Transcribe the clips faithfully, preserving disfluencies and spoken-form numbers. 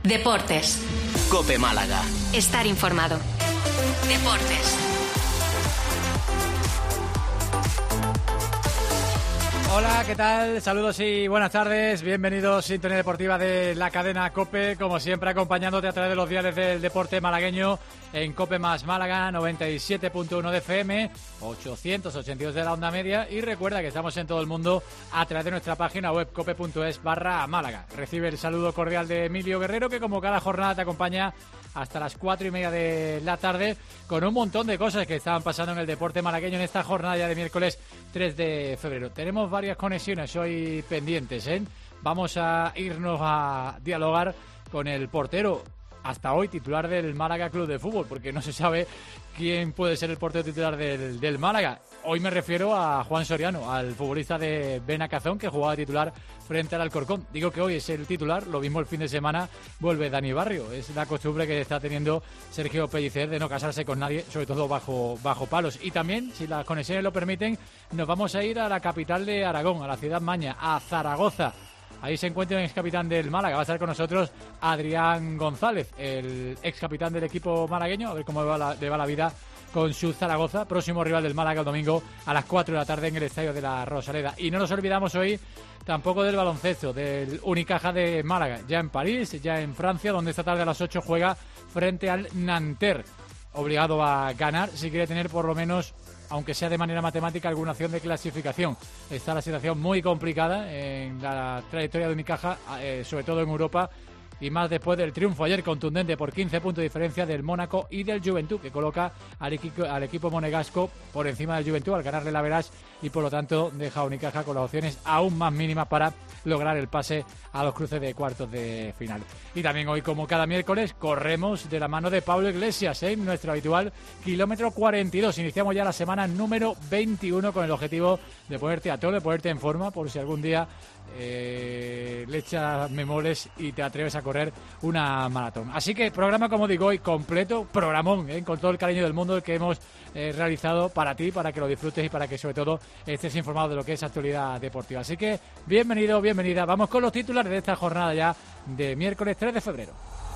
Deportes. COPE Málaga. Estar informado. Deportes. Hola, ¿qué tal? Saludos y buenas tardes. Bienvenidos a Sintonía Deportiva de la cadena COPE, como siempre acompañándote a través de los diales del deporte malagueño en COPE más Málaga, noventa y siete punto uno de F M, ochocientos ochenta y dos de la onda media, y recuerda que estamos en todo el mundo a través de nuestra página web cope punto es barra Málaga. Recibe el saludo cordial de Emilio Guerrero, que como cada jornada te acompaña hasta las cuatro y media de la tarde con un montón de cosas que estaban pasando en el deporte malagueño en esta jornada ya de miércoles tres de febrero. Tenemos varias conexiones hoy pendientes, ¿eh? Vamos a irnos a dialogar con el portero, hasta hoy titular del Málaga Club de Fútbol, porque no se sabe quién puede ser el portero titular del, del Málaga. Hoy me refiero a Juan Soriano, al futbolista de Benacazón, que jugaba titular frente al Alcorcón. Digo que hoy es el titular, lo mismo el fin de semana vuelve Dani Barrio. Es la costumbre que está teniendo Sergio Pellicer de no casarse con nadie, sobre todo bajo, bajo palos. Y también, si las conexiones lo permiten, nos vamos a ir a la capital de Aragón, a la ciudad maña, a Zaragoza. Ahí se encuentra el ex capitán del Málaga. Va a estar con nosotros Adrián González, el ex capitán del equipo malagueño. A ver cómo va la, le va la vida con su Zaragoza, próximo rival del Málaga el domingo a las cuatro de la tarde en el estadio de la Rosaleda. Y no nos olvidamos hoy tampoco del baloncesto, del Unicaja de Málaga, ya en París, ya en Francia, donde esta tarde a las ocho juega frente al Nanterre, obligado a ganar si quiere tener por lo menos, aunque sea de manera matemática, alguna opción de clasificación. Está la situación muy complicada en la trayectoria de Unicaja, eh, sobre todo en Europa, y más después del triunfo ayer contundente por quince puntos de diferencia del Mónaco y del Juventud, que coloca al equipo, al equipo monegasco por encima del Juventud al ganarle la Verás, y por lo tanto deja a Unicaja con las opciones aún más mínimas para lograr el pase a los cruces de cuartos de final. Y también hoy, como cada miércoles, corremos de la mano de Pablo Iglesias, ¿eh? Nuestro habitual kilómetro cuarenta y dos. Iniciamos ya la semana número veintiuno con el objetivo de ponerte a todo, de ponerte en forma, por si algún día eh, le echas memoles y te atreves a correr una maratón. Así que programa, como digo, hoy completo, programón, ¿eh? Con todo el cariño del mundo el que hemos eh, realizado para ti, para que lo disfrutes y para que sobre todo estés informado de lo que es actualidad deportiva. Así que bienvenido, bienvenida. Vamos con los titulares de esta jornada ya de miércoles tres de febrero.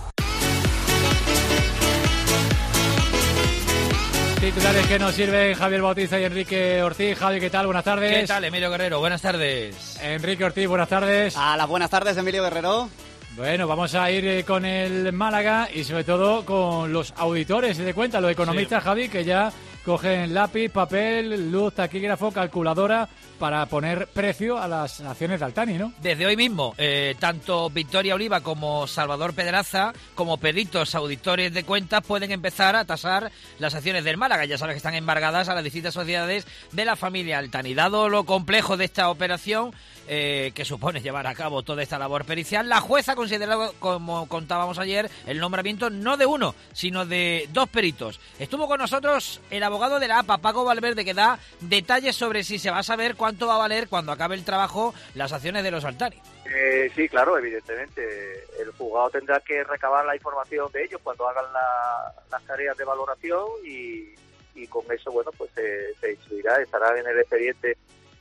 Titulares que nos sirven Javier Bautista y Enrique Ortiz. Javi, ¿qué tal? Buenas tardes. ¿Qué tal, Emilio Guerrero? Buenas tardes. Enrique Ortiz, buenas tardes. A las buenas tardes, Emilio Guerrero. Bueno, vamos a ir eh, con el Málaga y sobre todo con los auditores de cuenta, los economistas, sí. Javi, que ya cogen lápiz, papel, luz, taquígrafo, calculadora para poner precio a las acciones de Altani, ¿no? Desde hoy mismo, eh, tanto Victoria Oliva como Salvador Pedraza, como peritos auditores de cuentas, pueden empezar a tasar las acciones del Málaga. Ya sabes que están embargadas a las distintas sociedades de la familia Altani. Dado lo complejo de esta operación, eh, que supone llevar a cabo toda esta labor pericial, la jueza ha considerado, como contábamos ayer, el nombramiento no de uno, sino de dos peritos. Estuvo con nosotros el abogado de la A P A, Paco Valverde, que da detalles sobre si se va a saber cuánto va a valer cuando acabe el trabajo las acciones de los Altani. Eh, sí, claro, evidentemente. El juzgado tendrá que recabar la información de ellos cuando hagan la, las tareas de valoración y, y con eso, bueno, pues se, se instruirá, estará en el expediente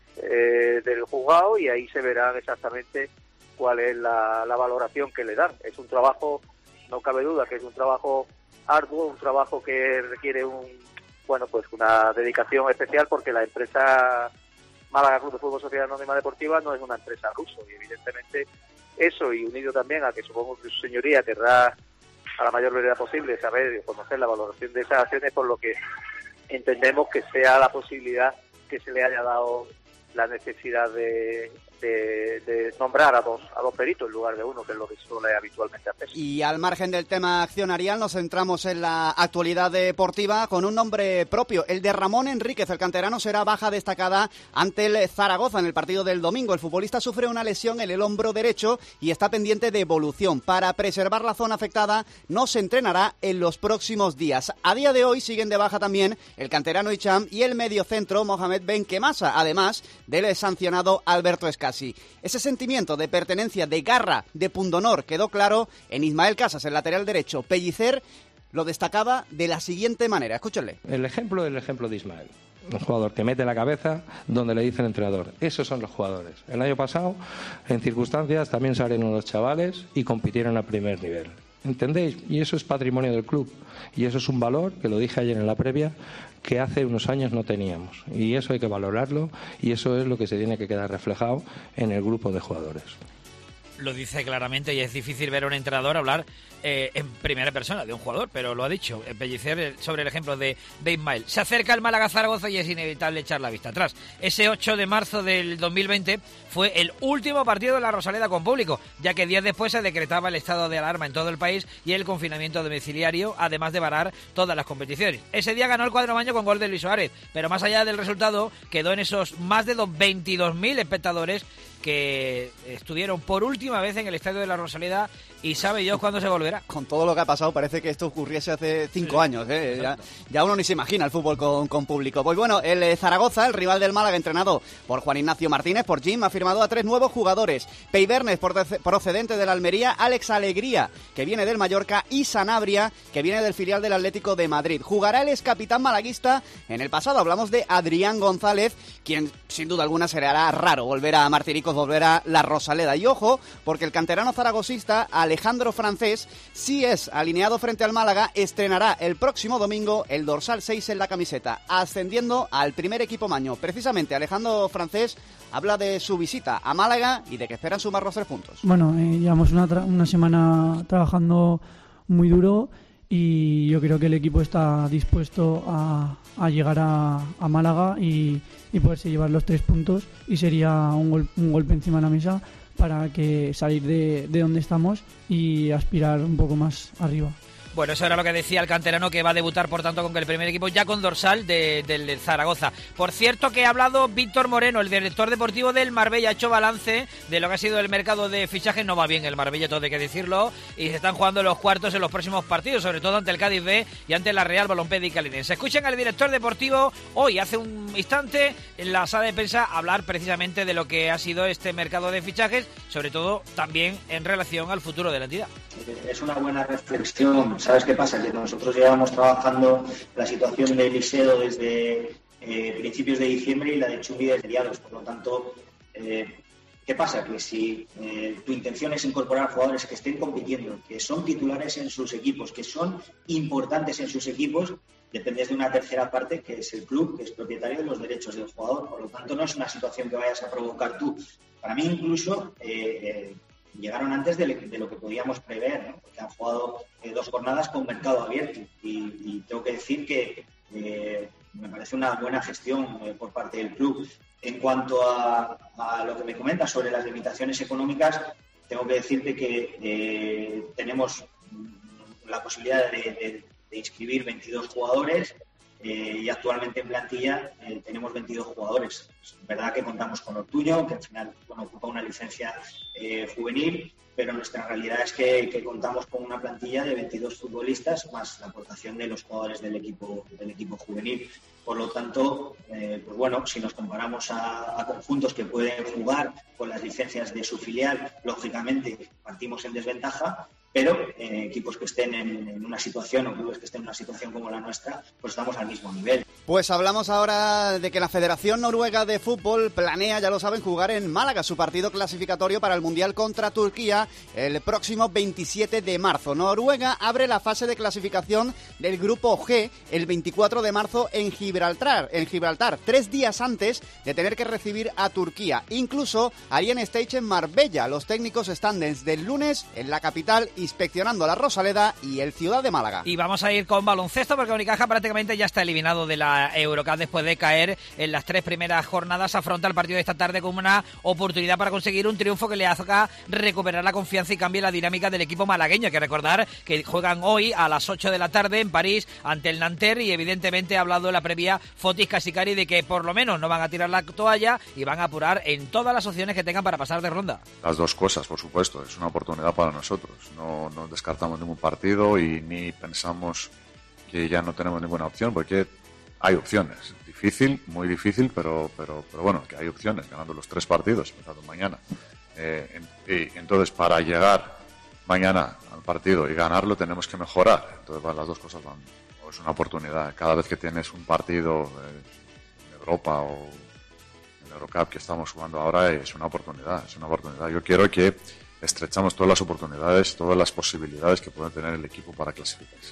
eh, del juzgado y ahí se verán exactamente cuál es la, la valoración que le dan. Es un trabajo, no cabe duda que es un trabajo arduo, un trabajo que requiere un, bueno, pues una dedicación especial, porque la empresa Málaga Club de Fútbol Sociedad Anónima Deportiva no es una empresa ruso, y evidentemente eso, y unido también a que supongo que su señoría querrá a la mayor brevedad posible saber y conocer la valoración de esas acciones, por lo que entendemos que sea la posibilidad que se le haya dado la necesidad de, de, de nombrar a dos a dos peritos en lugar de uno, que es lo que suele habitualmente hacer. Y al margen del tema accionarial, nos centramos en la actualidad deportiva con un nombre propio, el de Ramón Enríquez. El canterano será baja destacada ante el Zaragoza en el partido del domingo. El futbolista sufre una lesión en el hombro derecho y está pendiente de evolución. Para preservar la zona afectada, no se entrenará en los próximos días. A día de hoy siguen de baja también el canterano Hicham y el mediocentro Mohamed Benquemasa, además del sancionado Alberto Escasi. Ese sentimiento de pertenencia, de garra, de pundonor quedó claro en Ismael Casas, el lateral derecho. Pellicer lo destacaba de la siguiente manera, escúchenle. El ejemplo es el ejemplo de Ismael. Un jugador que mete la cabeza donde le dice el entrenador. Esos son los jugadores. El año pasado, en circunstancias, también salieron los chavales y compitieron al primer nivel. ¿Entendéis? Y eso es patrimonio del club. Y eso es un valor, que lo dije ayer en la previa, que hace unos años no teníamos. Y eso hay que valorarlo y eso es lo que se tiene que quedar reflejado en el grupo de jugadores. Lo dice claramente y es difícil ver a un entrenador hablar eh, en primera persona de un jugador, pero lo ha dicho, embellecer sobre el ejemplo de, de Ismael. Se acerca el Málaga-Zaragoza y es inevitable echar la vista atrás. Ese ocho de marzo del dos mil veinte fue el último partido de la Rosaleda con público, ya que días después se decretaba el estado de alarma en todo el país y el confinamiento domiciliario, además de parar todas las competiciones. Ese día ganó el cuadro maño con gol de Luis Suárez, pero más allá del resultado, quedó en esos más de veintidós mil espectadores que estuvieron por última vez en el estadio de la Rosaleda y sabe Dios cuándo se volverá. Con todo lo que ha pasado parece que esto ocurriese hace cinco sí, años, ¿eh? ya, ya uno ni se imagina el fútbol con, con público. Pues bueno, el eh, Zaragoza, el rival del Málaga, entrenado por Juan Ignacio Martínez, por Jim, ha firmado a tres nuevos jugadores. Peibernes, procedente de la Almería, Alex Alegría, que viene del Mallorca, y Sanabria, que viene del filial del Atlético de Madrid. Jugará el excapitán malaguista. En el pasado hablamos de Adrián González, quien sin duda alguna se le hará raro volver a Martiricos, volver a la Rosaleda. Y ojo, porque el canterano zaragosista Alejandro Francés, si es alineado frente al Málaga, estrenará el próximo domingo el dorsal seis en la camiseta, ascendiendo al primer equipo maño. Precisamente Alejandro Francés habla de su visita a Málaga y de que esperan sumar los tres puntos. Bueno, eh, llevamos una, tra- una semana trabajando muy duro y yo creo que el equipo está dispuesto a, a llegar a, a Málaga y, y poderse llevar los tres puntos, y sería un, gol, un golpe encima de la mesa para que salir de, de donde estamos y aspirar un poco más arriba. Bueno, eso era lo que decía el canterano, que va a debutar, por tanto, con el primer equipo ya con dorsal de, del de Zaragoza. Por cierto, que ha hablado Víctor Moreno, el director deportivo del Marbella, ha hecho balance de lo que ha sido el mercado de fichajes. No va bien el Marbella, todo hay que decirlo, y se están jugando los cuartos en los próximos partidos, sobre todo ante el Cádiz B y ante la Real Balompédica Linense. Escuchen al director deportivo hoy, hace un instante, en la sala de prensa, hablar precisamente de lo que ha sido este mercado de fichajes, sobre todo también en relación al futuro de la entidad. Es una buena reflexión. ¿Sabes qué pasa? Que nosotros llevamos trabajando la situación de Eliseo desde eh, principios de diciembre y la de Chumbi desde mediados. Por lo tanto, eh, ¿qué pasa? Que si eh, tu intención es incorporar jugadores que estén compitiendo, que son titulares en sus equipos, que son importantes en sus equipos, dependes de una tercera parte, que es el club, que es propietario de los derechos del jugador. Por lo tanto, no es una situación que vayas a provocar tú. Para mí, incluso, eh, eh, llegaron antes de, le, de lo que podíamos prever, ¿no? Porque han jugado eh, dos jornadas con mercado abierto y, y tengo que decir que eh, me parece una buena gestión eh, por parte del club. En cuanto a, a lo que me comentas sobre las limitaciones económicas, tengo que decirte que eh, tenemos la posibilidad de, de, de inscribir veintidós jugadores eh, y actualmente en plantilla eh, tenemos veintidós jugadores. Es verdad que contamos con Ortuño, que al final bueno, ocupa una licencia eh, juvenil, pero nuestra realidad es que, que contamos con una plantilla de veintidós futbolistas más la aportación de los jugadores del equipo del equipo juvenil. Por lo tanto, eh, pues bueno, si nos comparamos a, a conjuntos que pueden jugar con las licencias de su filial, lógicamente partimos en desventaja, pero eh, equipos que estén en, en una situación o clubes que estén en una situación como la nuestra, pues estamos al mismo nivel. Pues hablamos ahora de que la Federación Noruega de Fútbol planea, ya lo saben, jugar en Málaga su partido clasificatorio para el Mundial contra Turquía el próximo veintisiete de marzo. Noruega abre la fase de clasificación del Grupo G el veinticuatro de marzo en Gibraltar, en Gibraltar, tres días antes de tener que recibir a Turquía. Incluso harían stage en Marbella. Los técnicos están desde el lunes en la capital inspeccionando la Rosaleda y el Ciudad de Málaga. Y vamos a ir con baloncesto porque Unicaja prácticamente ya está eliminado de la Eurocup después de caer en las tres primeras jornadas. Afronta el partido de esta tarde como una oportunidad para conseguir un triunfo que le haga recuperar la confianza y cambie la dinámica del equipo malagueño. Hay que recordar que juegan hoy a las ocho de la tarde en París ante el Nanterre y evidentemente ha hablado en la previa Fotis Casicari de que por lo menos no van a tirar la toalla y van a apurar en todas las opciones que tengan para pasar de ronda. Las dos cosas, por supuesto, es una oportunidad para nosotros. No No, no descartamos ningún partido y ni pensamos que ya no tenemos ninguna opción, porque hay opciones. Difícil, muy difícil, pero pero pero bueno, que hay opciones, ganando los tres partidos, empezando mañana. Eh, y entonces, para llegar mañana al partido y ganarlo, tenemos que mejorar. Entonces, van, las dos cosas van. Es una oportunidad. Cada vez que tienes un partido eh, Europa o en Eurocup que estamos jugando ahora es una oportunidad, es una oportunidad. Yo quiero que estrechamos todas las oportunidades, todas las posibilidades que puede tener el equipo para clasificarse.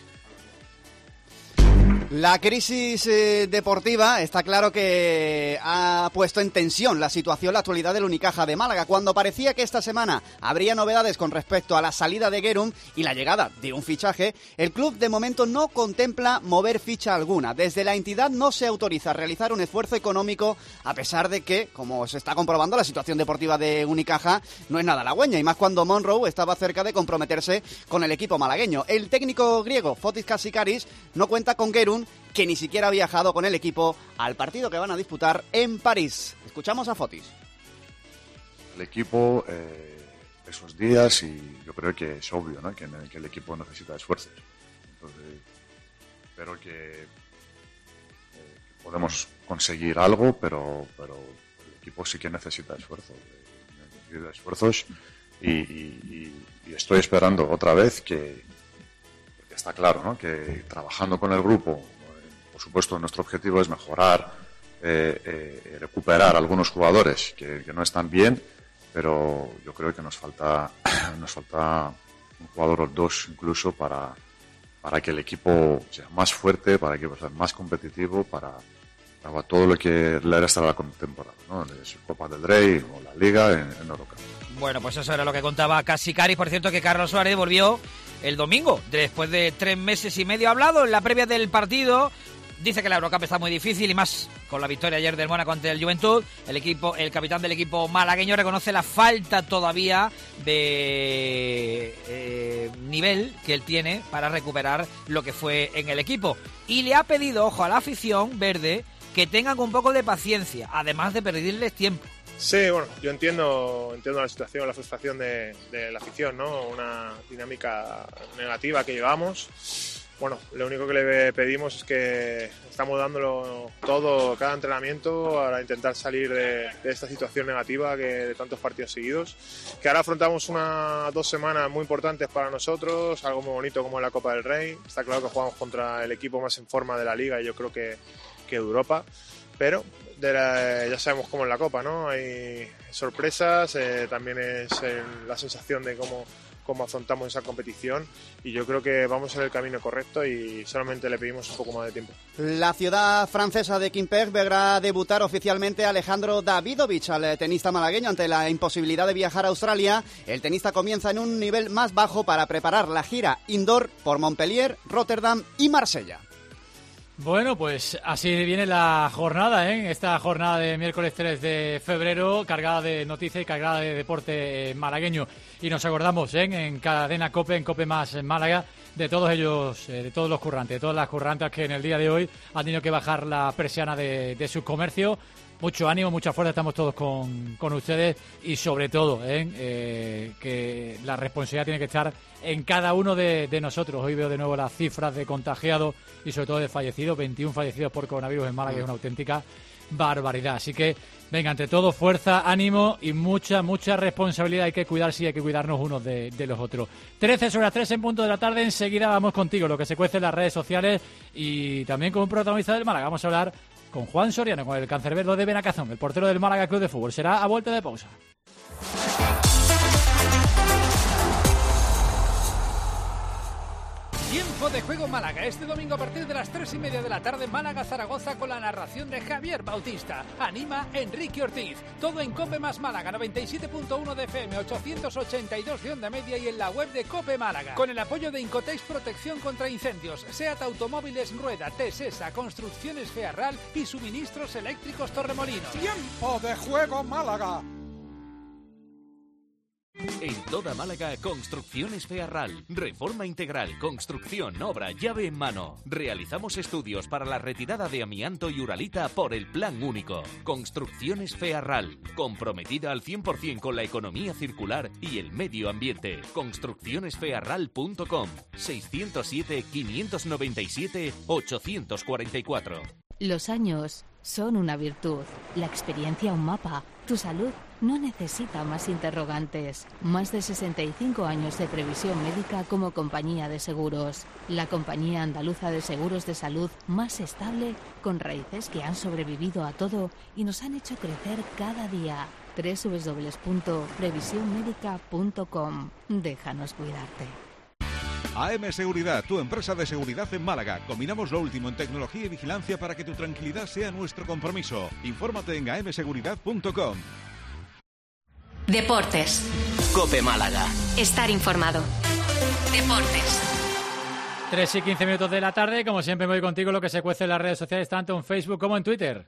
La crisis eh, deportiva está claro que ha puesto en tensión la situación, la actualidad del Unicaja de Málaga. Cuando parecía que esta semana habría novedades con respecto a la salida de Guerum y la llegada de un fichaje, el club de momento no contempla mover ficha alguna. Desde la entidad no se autoriza a realizar un esfuerzo económico, a pesar de que, como se está comprobando, la situación deportiva de Unicaja no es nada halagüeña, y más cuando Monroe estaba cerca de comprometerse con el equipo malagueño. El técnico griego Fotis Kasikaris no cuenta con Guerum, que ni siquiera ha viajado con el equipo al partido que van a disputar en París. Escuchamos a Fotis. El equipo, eh, esos días, y yo creo que es obvio, ¿no?, que, que el equipo necesita esfuerzos. Entonces, espero que, eh, que podemos conseguir algo, pero, pero el equipo sí que necesita esfuerzos. Necesita esfuerzos y, y, y estoy esperando otra vez que, que está claro, ¿no?, que trabajando con el grupo, por supuesto, nuestro objetivo es mejorar, eh, eh, recuperar algunos jugadores que, que no están bien, pero yo creo que nos falta nos falta un jugador o dos incluso para, para que el equipo sea más fuerte, para que sea más competitivo, para, para todo lo que le resta de la temporada, ¿no? Es Copa del Rey o la Liga en, en Eurocup. Bueno, pues eso era lo que contaba Kasikaris. Por cierto, que Carlos Suárez volvió el domingo, después de tres meses y medio hablado en la previa del partido. Dice que la Eurocup está muy difícil y más con la victoria ayer del Mónaco ante el Juventud. El equipo, el capitán del equipo malagueño reconoce la falta todavía de eh, nivel que él tiene para recuperar lo que fue en el equipo. Y le ha pedido, ojo, a la afición verde que tengan un poco de paciencia, además de pedirles tiempo. Sí, bueno, yo entiendo entiendo la situación, la frustración de, de la afición, ¿no? Una dinámica negativa que llevamos. Bueno, lo único que le pedimos es que estamos dándolo todo, cada entrenamiento, para intentar salir de, de esta situación negativa que de tantos partidos seguidos. Que ahora afrontamos unas dos semanas muy importantes para nosotros, algo muy bonito como la Copa del Rey. Está claro que jugamos contra el equipo más en forma de la Liga y yo creo que, que de Europa. Pero de la, ya sabemos cómo es la Copa, ¿no? Hay sorpresas, eh, también es eh, la sensación de cómo... cómo afrontamos esa competición, y yo creo que vamos en el camino correcto y solamente le pedimos un poco más de tiempo. La ciudad francesa de Quimper verá debutar oficialmente a Alejandro Davidovich, al tenista malagueño, ante la imposibilidad de viajar a Australia. El tenista comienza en un nivel más bajo para preparar la gira indoor por Montpellier, Rotterdam y Marsella. Bueno, pues así viene la jornada, ¿eh? Esta jornada de miércoles tres de febrero, cargada de noticias y cargada de deporte malagueño. Y nos acordamos, ¿eh?, en Cadena COPE, en COPE Más en Málaga, de todos ellos, eh, de todos los currantes, de todas las currantas que en el día de hoy han tenido que bajar la persiana de, de su comercio. Mucho ánimo, mucha fuerza, estamos todos con, con ustedes y sobre todo ¿eh? Eh, que la responsabilidad tiene que estar en cada uno de, de nosotros. Hoy veo de nuevo las cifras de contagiados y sobre todo de fallecidos, veintiún fallecidos por coronavirus en Málaga, que es una auténtica barbaridad. Así que, venga, ante todo, fuerza, ánimo y mucha, mucha responsabilidad. Hay que cuidarse y hay que cuidarnos unos de, de los otros. trece sobre las tres en punto de la tarde, enseguida vamos contigo, lo que se cuece en las redes sociales y también con un protagonista del Málaga. Vamos a hablar con Juan Soriano, con el cancerbero de Benacazón, el portero del Málaga Club de Fútbol. Será a vuelta de pausa. Tiempo de juego Málaga, este domingo a partir de las tres y media de la tarde, Málaga-Zaragoza, con la narración de Javier Bautista. Anima Enrique Ortiz. Todo en COPE Más Málaga, noventa y siete punto uno de F M, ochocientos ochenta y dos de onda media y en la web de COPE Málaga. Con el apoyo de Incotex Protección contra Incendios, SEAT Automóviles Rueda, Tesesa, Construcciones Fearral y Suministros Eléctricos Torremolinos. Tiempo de juego Málaga. En toda Málaga, Construcciones Fearral. Reforma integral, construcción, obra, llave en mano. Realizamos estudios para la retirada de amianto y uralita por el Plan Único. Construcciones Fearral. Comprometida al cien por ciento con la economía circular y el medio ambiente. construcciones fearral punto com. seiscientos siete, quinientos noventa y siete, ochocientos cuarenta y cuatro. Los años son una virtud, la experiencia un mapa, Tu salud no necesita más interrogantes. Más de sesenta y cinco años de previsión médica como compañía de seguros. La compañía andaluza de seguros de salud más estable, con raíces que han sobrevivido a todo y nos han hecho crecer cada día. doble u doble u doble u punto previsión médica punto com. Déjanos cuidarte. A M Seguridad, tu empresa de seguridad en Málaga. Combinamos lo último en tecnología y vigilancia para que tu tranquilidad sea nuestro compromiso. Infórmate en a m seguridad punto com. Deportes. COPE Málaga. Estar informado. Deportes. tres y quince minutos de la tarde. Como siempre, me voy contigo lo que se cuece en las redes sociales, tanto en Facebook como en Twitter.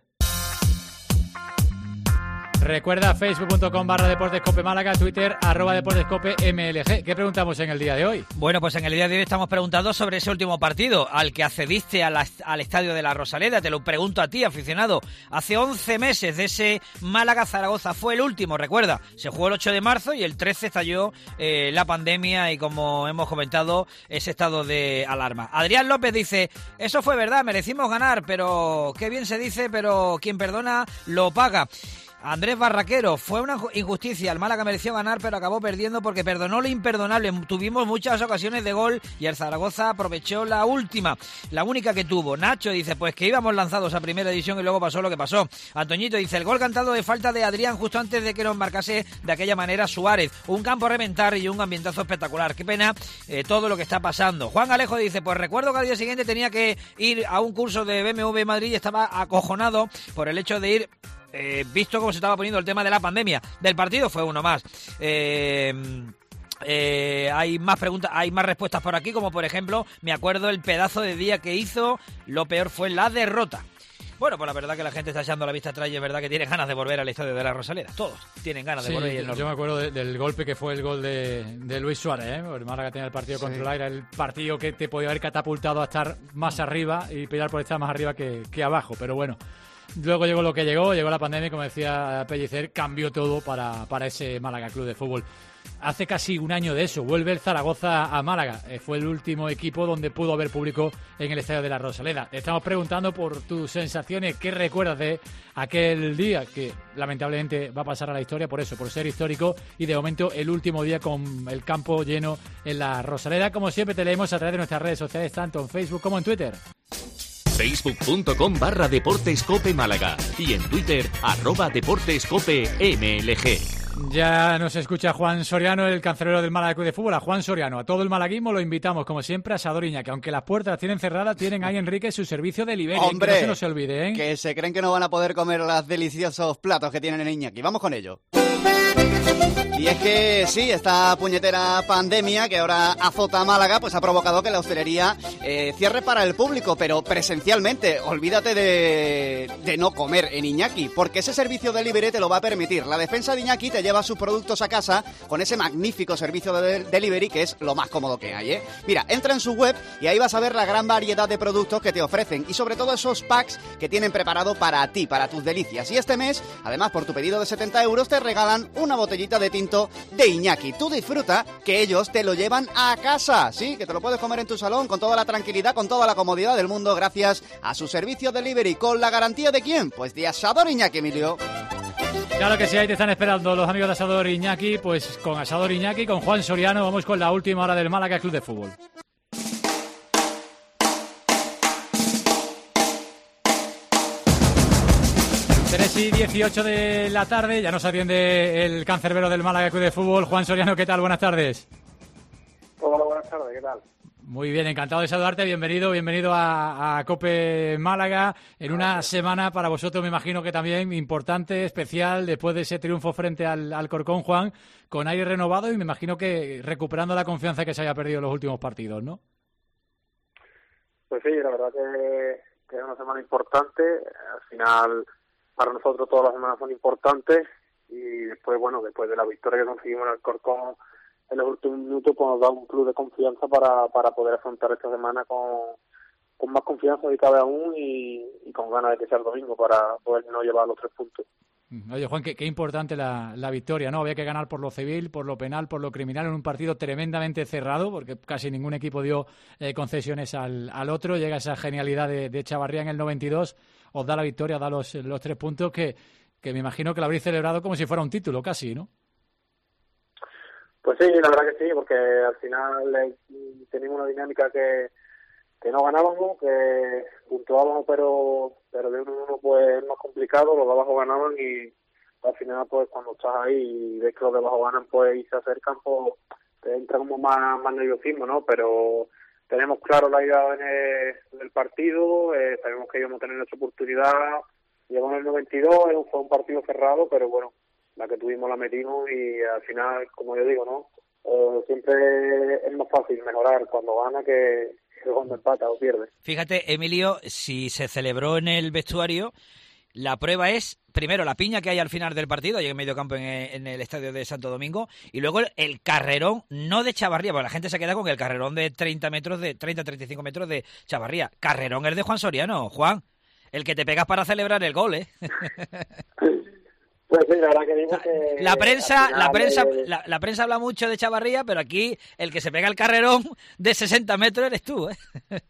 Recuerda facebook punto com barra Deportes Cope Málaga, Twitter arroba Deportes Cope M L G. ¿Qué preguntamos en el día de hoy? Bueno, pues en el día de hoy estamos preguntando sobre ese último partido al que accediste a la, al estadio de la Rosaleda. Te lo pregunto a ti, aficionado. Hace once meses de ese Málaga-Zaragoza fue el último, recuerda. Se jugó el ocho de marzo y el trece estalló eh, la pandemia y, como hemos comentado, ese estado de alarma. Adrián López dice, eso fue verdad, merecimos ganar, pero qué bien se dice, pero quien perdona lo paga. Andrés Barraquero, fue una injusticia, el Málaga mereció ganar pero acabó perdiendo porque perdonó lo imperdonable, tuvimos muchas ocasiones de gol y el Zaragoza aprovechó la última, la única que tuvo. Nacho dice, pues que íbamos lanzados a primera edición y luego pasó lo que pasó. Antoñito dice, el gol cantado de falta de Adrián justo antes de que nos marcase de aquella manera Suárez, un campo a reventar y un ambientazo espectacular, qué pena eh, todo lo que está pasando. Juan Alejo dice, pues recuerdo que al día siguiente tenía que ir a un curso de B M W Madrid y estaba acojonado por el hecho de ir Eh, visto cómo se estaba poniendo el tema de la pandemia. Del partido fue uno más. Eh, eh, hay más preguntas, hay más respuestas por aquí, como por ejemplo, me acuerdo el pedazo de día que hizo, lo peor fue la derrota. Bueno, pues la verdad que la gente está echando la vista atrás y es verdad que tiene ganas de volver al estadio de la Rosaleda. Todos tienen ganas de sí, volver. Y el yo me acuerdo de, del golpe que fue el gol de, de Luis Suárez, ¿eh? El Málaga tenía el partido sí. controlado, era el partido que te podía haber catapultado a estar más arriba y pelear por estar más arriba que, que abajo, pero bueno. Luego llegó lo que llegó, llegó la pandemia y, como decía Pellicer, cambió todo para, para ese Málaga Club de Fútbol. Hace casi un año de eso, vuelve el Zaragoza a Málaga. Eh, fue el último equipo donde pudo haber público en el estadio de la Rosaleda. Te estamos preguntando por tus sensaciones, ¿qué recuerdas de aquel día? Que lamentablemente va a pasar a la historia por eso, por ser histórico y de momento el último día con el campo lleno en la Rosaleda. Como siempre te leemos a través de nuestras redes sociales, tanto en Facebook como en Twitter. facebook punto com barra Deportes Cope Málaga y en Twitter arroba Deportes Cope M L G. Ya nos escucha Juan Soriano, el cancerbero del Málaga Club de Fútbol. A Juan Soriano, a todo el malaguismo lo invitamos, como siempre, a Asador Iñaki. Aunque las puertas las tienen cerradas, tienen ahí, Enrique, su servicio de delivery. Hombre, que no se nos olvide, ¿eh? Que se creen que no van a poder comer los deliciosos platos que tienen en Iñaki. Vamos con ello. Y es que sí, esta puñetera pandemia que ahora azota a Málaga pues ha provocado que la hostelería eh, cierre para el público, pero presencialmente. Olvídate de, de no comer en Iñaki, porque ese servicio delivery te lo va a permitir. La despensa de Iñaki te lleva sus productos a casa con ese magnífico servicio de delivery que es lo más cómodo que hay, ¿eh? Mira, entra en su web y ahí vas a ver la gran variedad de productos que te ofrecen y sobre todo esos packs que tienen preparado para ti, para tus delicias. Y este mes, además, por tu pedido de setenta euros te regalan una botellita de tinto de Iñaki. Tú disfruta que ellos te lo llevan a casa, sí, que te lo puedes comer en tu salón con toda la tranquilidad, con toda la comodidad del mundo gracias a su servicio delivery. ¿Con la garantía de quién? Pues de Asador Iñaki, Emilio. Claro que sí, ahí te están esperando los amigos de Asador Iñaki. Pues con Asador Iñaki, con Juan Soriano, vamos con la última hora del Málaga Club de Fútbol. tres y dieciocho de la tarde, ya nos atiende el cancerbero del Málaga Club de Fútbol, Juan Soriano. ¿Qué tal? Buenas tardes. Hola, buenas tardes, ¿qué tal? Muy bien, encantado de saludarte, bienvenido, bienvenido a, a COPE Málaga, en una semana para vosotros me imagino que también importante, especial, después de ese triunfo frente al, al Corcón, Juan, con aire renovado y me imagino que recuperando la confianza que se haya perdido en los últimos partidos, ¿no? Pues sí, la verdad que, que es una semana importante, al final para nosotros todas las semanas son importantes y después, bueno, después de la victoria que conseguimos en el Corcón en los últimos minutos, pues nos da un plus de confianza para, para poder afrontar esta semana con, con más confianza si cabe aún y, y con ganas de que sea el domingo para poder no llevar los tres puntos. Oye, Juan, qué, qué importante la, la victoria, ¿no? Había que ganar por lo civil, por lo penal, por lo criminal, en un partido tremendamente cerrado, porque casi ningún equipo dio eh, concesiones al, al otro. Llega esa genialidad de, de Chavarría en el noventa y dos, os da la victoria, os da los, los tres puntos que, que me imagino que lo habréis celebrado como si fuera un título casi, ¿no? Pues sí, la verdad que sí, porque al final eh, teníamos una dinámica que, que no ganábamos, que puntuábamos, pero pero de uno en uno pues es más complicado, los de abajo ganaban y al final pues cuando estás ahí y ves que los de abajo ganan pues y se acercan, pues te entra como más, más nerviosismo, ¿no? Pero tenemos claro la idea del, del partido, eh, sabemos que íbamos a tener nuestra oportunidad, llegó en el noventa y dos, fue un partido cerrado, pero bueno, la que tuvimos la metimos y al final, como yo digo, ¿no? Eh, siempre es más fácil mejorar cuando gana que, que cuando empata o pierde. Fíjate, Emilio, si se celebró en el vestuario, la prueba es, primero, la piña que hay al final del partido, ahí en medio campo en, en el estadio de Santo Domingo, y luego el, el carrerón, no de Chavarría, porque la gente se queda con el carrerón de treinta metros, de treinta a treinta y cinco metros de Chavarría. Carrerón es de Juan Soriano, Juan, el que te pegas para celebrar el gol, ¿eh? Pues sí, la verdad que digo que... La prensa, la prensa, de... la, la prensa habla mucho de Chavarría, pero aquí el que se pega el carrerón de sesenta metros eres tú, ¿eh?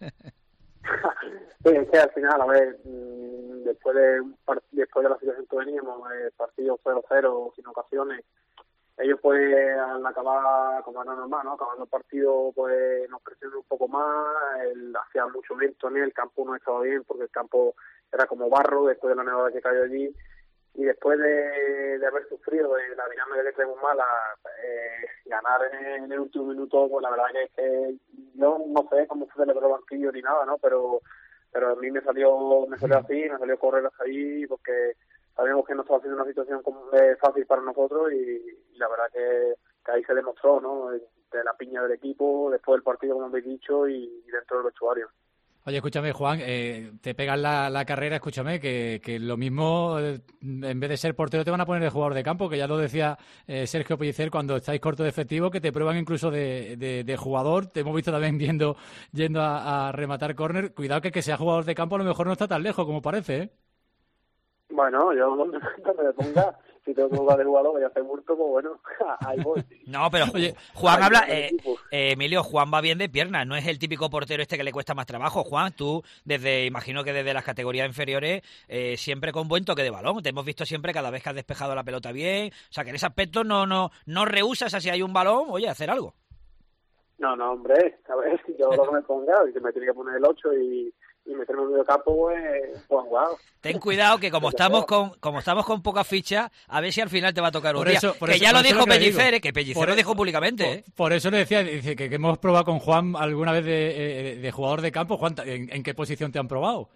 Sí, es que al final, a ver, después de un part... después de la situación que veníamos, el partido cero cero, sin ocasiones, ellos pues al acabar, como era normal, ¿no? Acabando el partido, pues nos presionan un poco más, el, hacía mucho viento en él, el campo no estaba bien porque el campo era como barro después de la nevada que cayó allí. Y después de, de haber sufrido de la dinámica que tenemos mala, eh, ganar en, en el último minuto, pues la verdad que es que yo no sé cómo se celebró el banquillo ni nada, ¿no? Pero pero a mí me salió me salió así, me salió correr hasta ahí, porque sabemos que no estaba siendo una situación como, eh, fácil para nosotros y, y la verdad que, que ahí se demostró, ¿no? De la piña del equipo, después del partido, como habéis dicho, y, y dentro del vestuario. Oye, escúchame, Juan, eh, te pegas la, la carrera, escúchame, que, que lo mismo, eh, en vez de ser portero, te van a poner de jugador de campo, que ya lo decía eh, Sergio Pellicer cuando estáis corto de efectivo, que te prueban incluso de, de, de jugador. Te hemos visto también yendo, yendo a, a rematar córner. Cuidado que que sea jugador de campo a lo mejor no está tan lejos como parece, ¿eh? Bueno, yo donde me ponga, si tengo que jugar de jugador, voy a hacer bulto, pues bueno, ahí voy. No, pero Oye, Juan habla, eh, eh, Emilio, Juan va bien de piernas, no es el típico portero este que le cuesta más trabajo. Juan, tú, desde imagino que desde las categorías inferiores, eh, siempre con buen toque de balón. Te hemos visto siempre cada vez que has despejado la pelota bien. O sea, que en ese aspecto no no no rehusas a si hay un balón, oye, hacer algo. No, no, hombre, a ver, si yo lo que me ponga, y que me tiene que poner el ocho y... y meterme en medio campo, pues, pues wow. Ten cuidado que como estamos con como estamos con poca ficha, a ver si al final te va a tocar un por día. Eso, por que eso, ya lo eso dijo lo que Pellicer, digo. que Pellicer por lo dijo públicamente. Por, ¿eh? por eso le decía, dice que, que hemos probado con Juan alguna vez de, eh, de jugador de campo. Juan, ¿en, ¿en qué posición te han probado?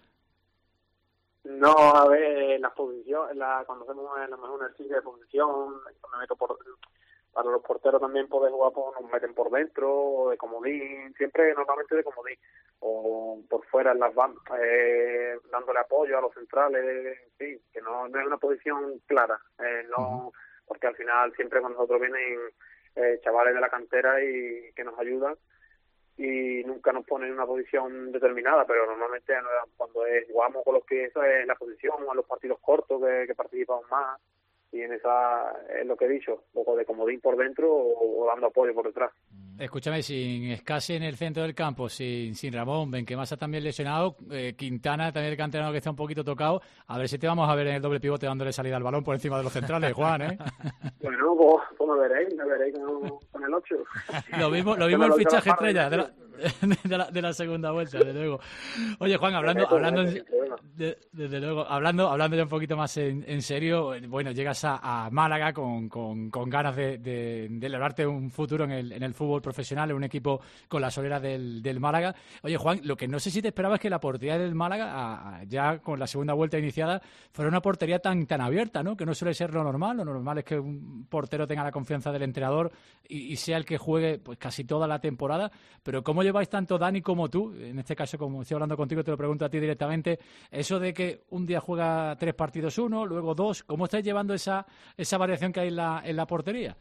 No, a ver, la posición, la, cuando hacemos a lo mejor un ejercicio de posición, me meto por... Para los porteros también poder jugar, pues nos meten por dentro, de comodín, siempre normalmente de comodín, o por fuera en las bandas, eh, dándole apoyo a los centrales, en fin, que no, no es una posición clara, eh, no, uh-huh. Porque al final siempre con nosotros vienen eh, chavales de la cantera y que nos ayudan y nunca nos ponen en una posición determinada, pero normalmente cuando es, jugamos con los pies, esa es la posición, o en los partidos cortos que, que participamos más. Y en esa es lo que he dicho, un poco de comodín por dentro o, o dando apoyo por detrás. Escúchame, sin Escasi en el centro del campo, sin, sin Ramón, Benquemasa también lesionado, eh, Quintana también el canterano que está un poquito tocado, a ver si te vamos a ver en el doble pivote dándole salida al balón por encima de los centrales, Juan, ¿eh? Bueno, pues, pues me veréis, me veréis con, con el ocho. Lo mismo, lo mismo el fichaje estrella de la, de, la, de la segunda vuelta, desde luego. Oye, Juan, hablando, hablando de, desde luego, hablando, hablando ya un poquito más en, en serio, bueno, llegas a, a Málaga con, con, con ganas de, de, de lograrte un futuro en el, en el fútbol profesional, en un equipo con la solera del, del Málaga. Oye, Juan, lo que no sé si te esperabas es que la portería del Málaga, a, a, ya con la segunda vuelta iniciada, fuera una portería tan tan abierta, ¿no? Que no suele ser lo normal. Lo normal es que un portero tenga la confianza del entrenador y, y sea el que juegue pues casi toda la temporada. Pero ¿cómo lleváis tanto Dani como tú? En este caso, como estoy hablando contigo, te lo pregunto a ti directamente. Eso de que un día juega tres partidos uno, luego dos, ¿cómo estáis llevando esa esa variación que hay en la, en la portería?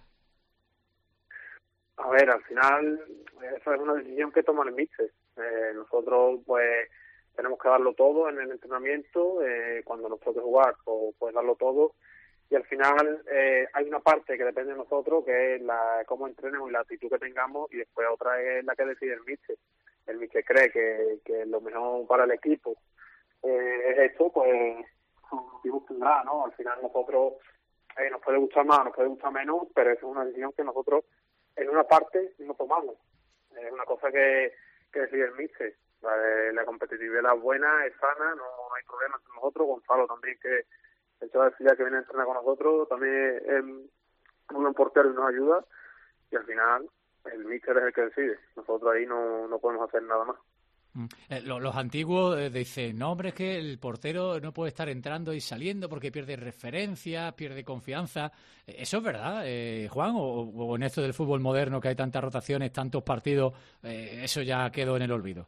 A ver, al final, eso es una decisión que toma el míster. Eh, nosotros, pues, tenemos que darlo todo en el entrenamiento. Eh, cuando nos toque jugar, pues, pues darlo todo. Y al final, eh, hay una parte que depende de nosotros, que es la cómo entrenemos y la actitud que tengamos, y después otra es la que decide el míster. El míster cree que, que lo mejor para el equipo eh, es esto, pues sus motivos tendrá, ¿no? Al final nosotros eh, nos puede gustar más, nos puede gustar menos, pero es una decisión que nosotros en una parte no tomamos. Es una cosa que, que decide el míster. La, la competitividad es buena, es sana, no hay problema entre nosotros. Gonzalo también, que el chaval de que viene a entrenar con nosotros, también es un buen portero y nos ayuda. Y al final el míster es el que decide. Nosotros ahí no, no podemos hacer nada más. Eh, los, los antiguos eh, dicen, no hombre, es que el portero no puede estar entrando y saliendo porque pierde referencia, pierde confianza. Eh, ¿Eso es verdad, eh, Juan? O, ¿O en esto del fútbol moderno que hay tantas rotaciones, tantos partidos, eh, eso ya quedó en el olvido?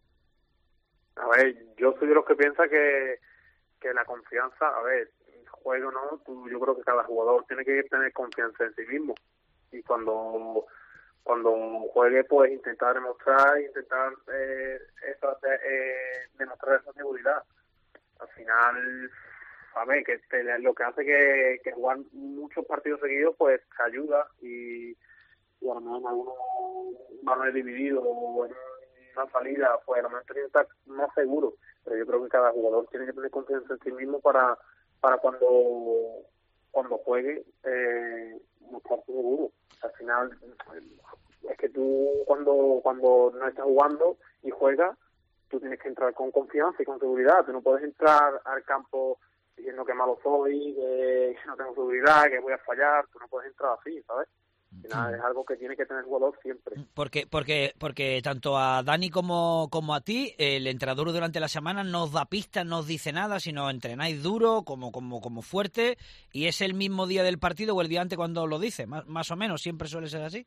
A ver, yo soy de los que piensa que, que la confianza, a ver, juego no, tú, yo creo que cada jugador tiene que tener confianza en sí mismo. Y cuando... cuando juegue, pues intentar demostrar, intentar eh, esa, eh, demostrar esa seguridad. Al final, a ver, que te, lo que hace que, que jugar muchos partidos seguidos, pues te ayuda y, y a lo mejor en algunos balones divididos o en una salida, pues a lo mejor tiene que estar más seguro. Pero yo creo que cada jugador tiene que tener confianza en sí mismo para, para cuando, cuando juegue, eh, estar seguro. Al final, es que tú cuando cuando no estás jugando y juegas, tú tienes que entrar con confianza y con seguridad. Tú no puedes entrar al campo diciendo que malo soy, que no tengo seguridad, que voy a fallar. Tú no puedes entrar así, ¿sabes? Al final es algo que tiene que tener el jugador siempre. Porque porque porque tanto a Dani como, como a ti, el entrenador durante la semana no os da pistas, no os dice nada, sino entrenáis duro, como como como fuerte, y es el mismo día del partido o el día antes cuando os lo dice, más, más o menos, siempre suele ser así.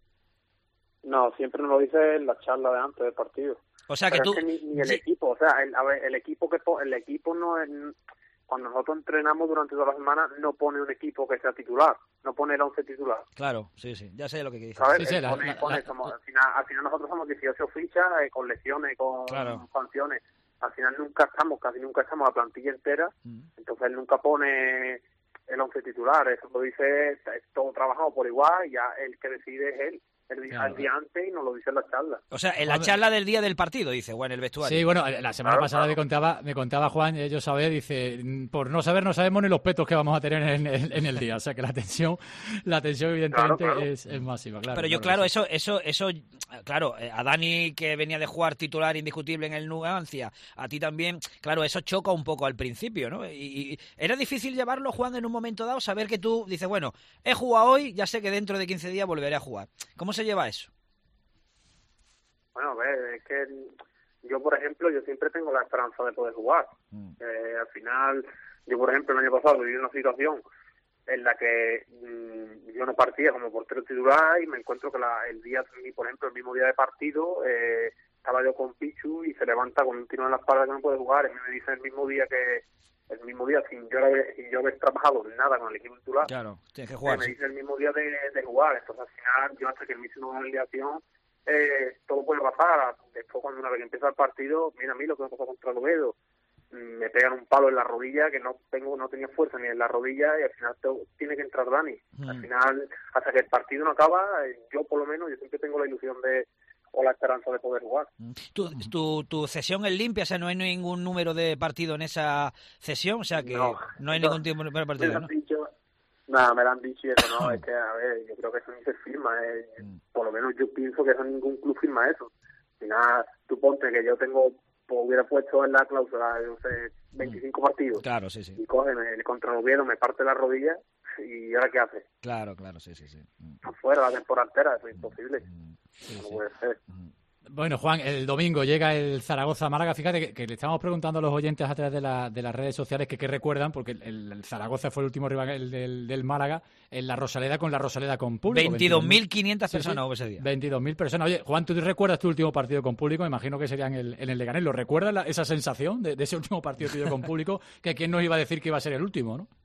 No, siempre nos lo dice en la charla de antes del partido. O sea que Pero tú... es que ni, ni el sí. equipo, o sea, el, a ver, el equipo que po- el equipo no es... Cuando nosotros entrenamos durante toda la semana, no pone un equipo que sea titular, no pone el once titular. Claro, sí, sí, ya sé lo que dices. ¿Sabes? Sí, sí, la, pone, la, pone, la, somos, al, final, al final nosotros somos dieciocho fichas eh, con lesiones, con Claro. sanciones. Al final nunca estamos, casi nunca estamos la plantilla entera, mm. entonces él nunca pone el once titular. Eso lo dice, es todo trabajado por igual, y ya el que decide es él. El día, Claro. el día antes y nos lo dice en la charla. O sea, en la charla del día del partido, dice, o en el vestuario. Sí, bueno, la semana Claro, pasada claro. me contaba me contaba Juan, ellos saben, dice, por no saber no sabemos ni los petos que vamos a tener en el, en el día. O sea que la tensión, la tensión evidentemente Claro, claro. Es, es máxima. Claro, Pero yo, claro, claro, sí. eso, eso, eso, claro, eh, a Dani, que venía de jugar titular indiscutible en el Numancia, a ti también, claro, eso choca un poco al principio, ¿no? Y, y era difícil llevarlo, Juan, en un momento dado, saber que tú dices, bueno, he jugado hoy, ya sé que dentro de quince días volveré a jugar. ¿Cómo se lleva eso? Bueno, a ver, es que yo, por ejemplo, yo siempre tengo la esperanza de poder jugar. Mm. Eh, al final, yo, por ejemplo, el año pasado viví una situación en la que mmm, yo no partía como portero titular y me encuentro que la, el día, por ejemplo, el mismo día de partido, eh, estaba yo con Pichu y se levanta con un tiro en la espalda que no puede jugar. Y me dice el mismo día que el mismo día sin yo haber, sin yo haber trabajado nada con el equipo titular. Claro, tienes que jugar. Me Sí. dice el mismo día de, de jugar. Entonces, al final, yo hasta que me hice una alineación, eh, todo puede pasar. Después, cuando una vez que empieza el partido, mira a mí lo que me pasó contra el Oviedo. Me pegan un palo en la rodilla que no tengo no tenía fuerza ni en la rodilla y al final te, tiene que entrar Dani. Mm. Al final, hasta que el partido no acaba, eh, yo por lo menos, yo siempre tengo la ilusión de o la esperanza de poder jugar. Tu, tu, tu cesión es limpia, o sea, no hay ningún número de partido en esa cesión, o sea que no, No, hay no. ningún tipo de Me partido, lo ¿no? han dicho, nada, me lo han dicho y eso no, es que, a ver, yo creo que eso ni se firma, eh. Por lo menos yo pienso que eso ningún club firma eso. Si nada, tú ponte que yo tengo, pues, hubiera puesto en la cláusula, no sé, veinticinco partidos. Claro, sí, sí. Y coge, me, contra el Oviedo me parte la rodilla y ¿ahora qué hace? Claro, claro, sí, sí, sí. Afuera la temporada entera, eso es imposible. Sí, no sí. puede ser. Bueno, Juan, el domingo llega el Zaragoza-Málaga. Fíjate que, que le estamos preguntando a los oyentes a través de, la, de las redes sociales que qué recuerdan, porque el, el Zaragoza fue el último rival el del, del Málaga en la Rosaleda con la Rosaleda con público. veintidós mil quinientas Sí, sí. personas hubo ese día. veintidós mil personas. Oye, Juan, ¿tú recuerdas tu último partido con público? Me imagino que sería en el, en el Leganés. ¿Lo recuerdas la, esa sensación de, de ese último partido tuyo con público? Que quién nos iba a decir que iba a ser el último, ¿no?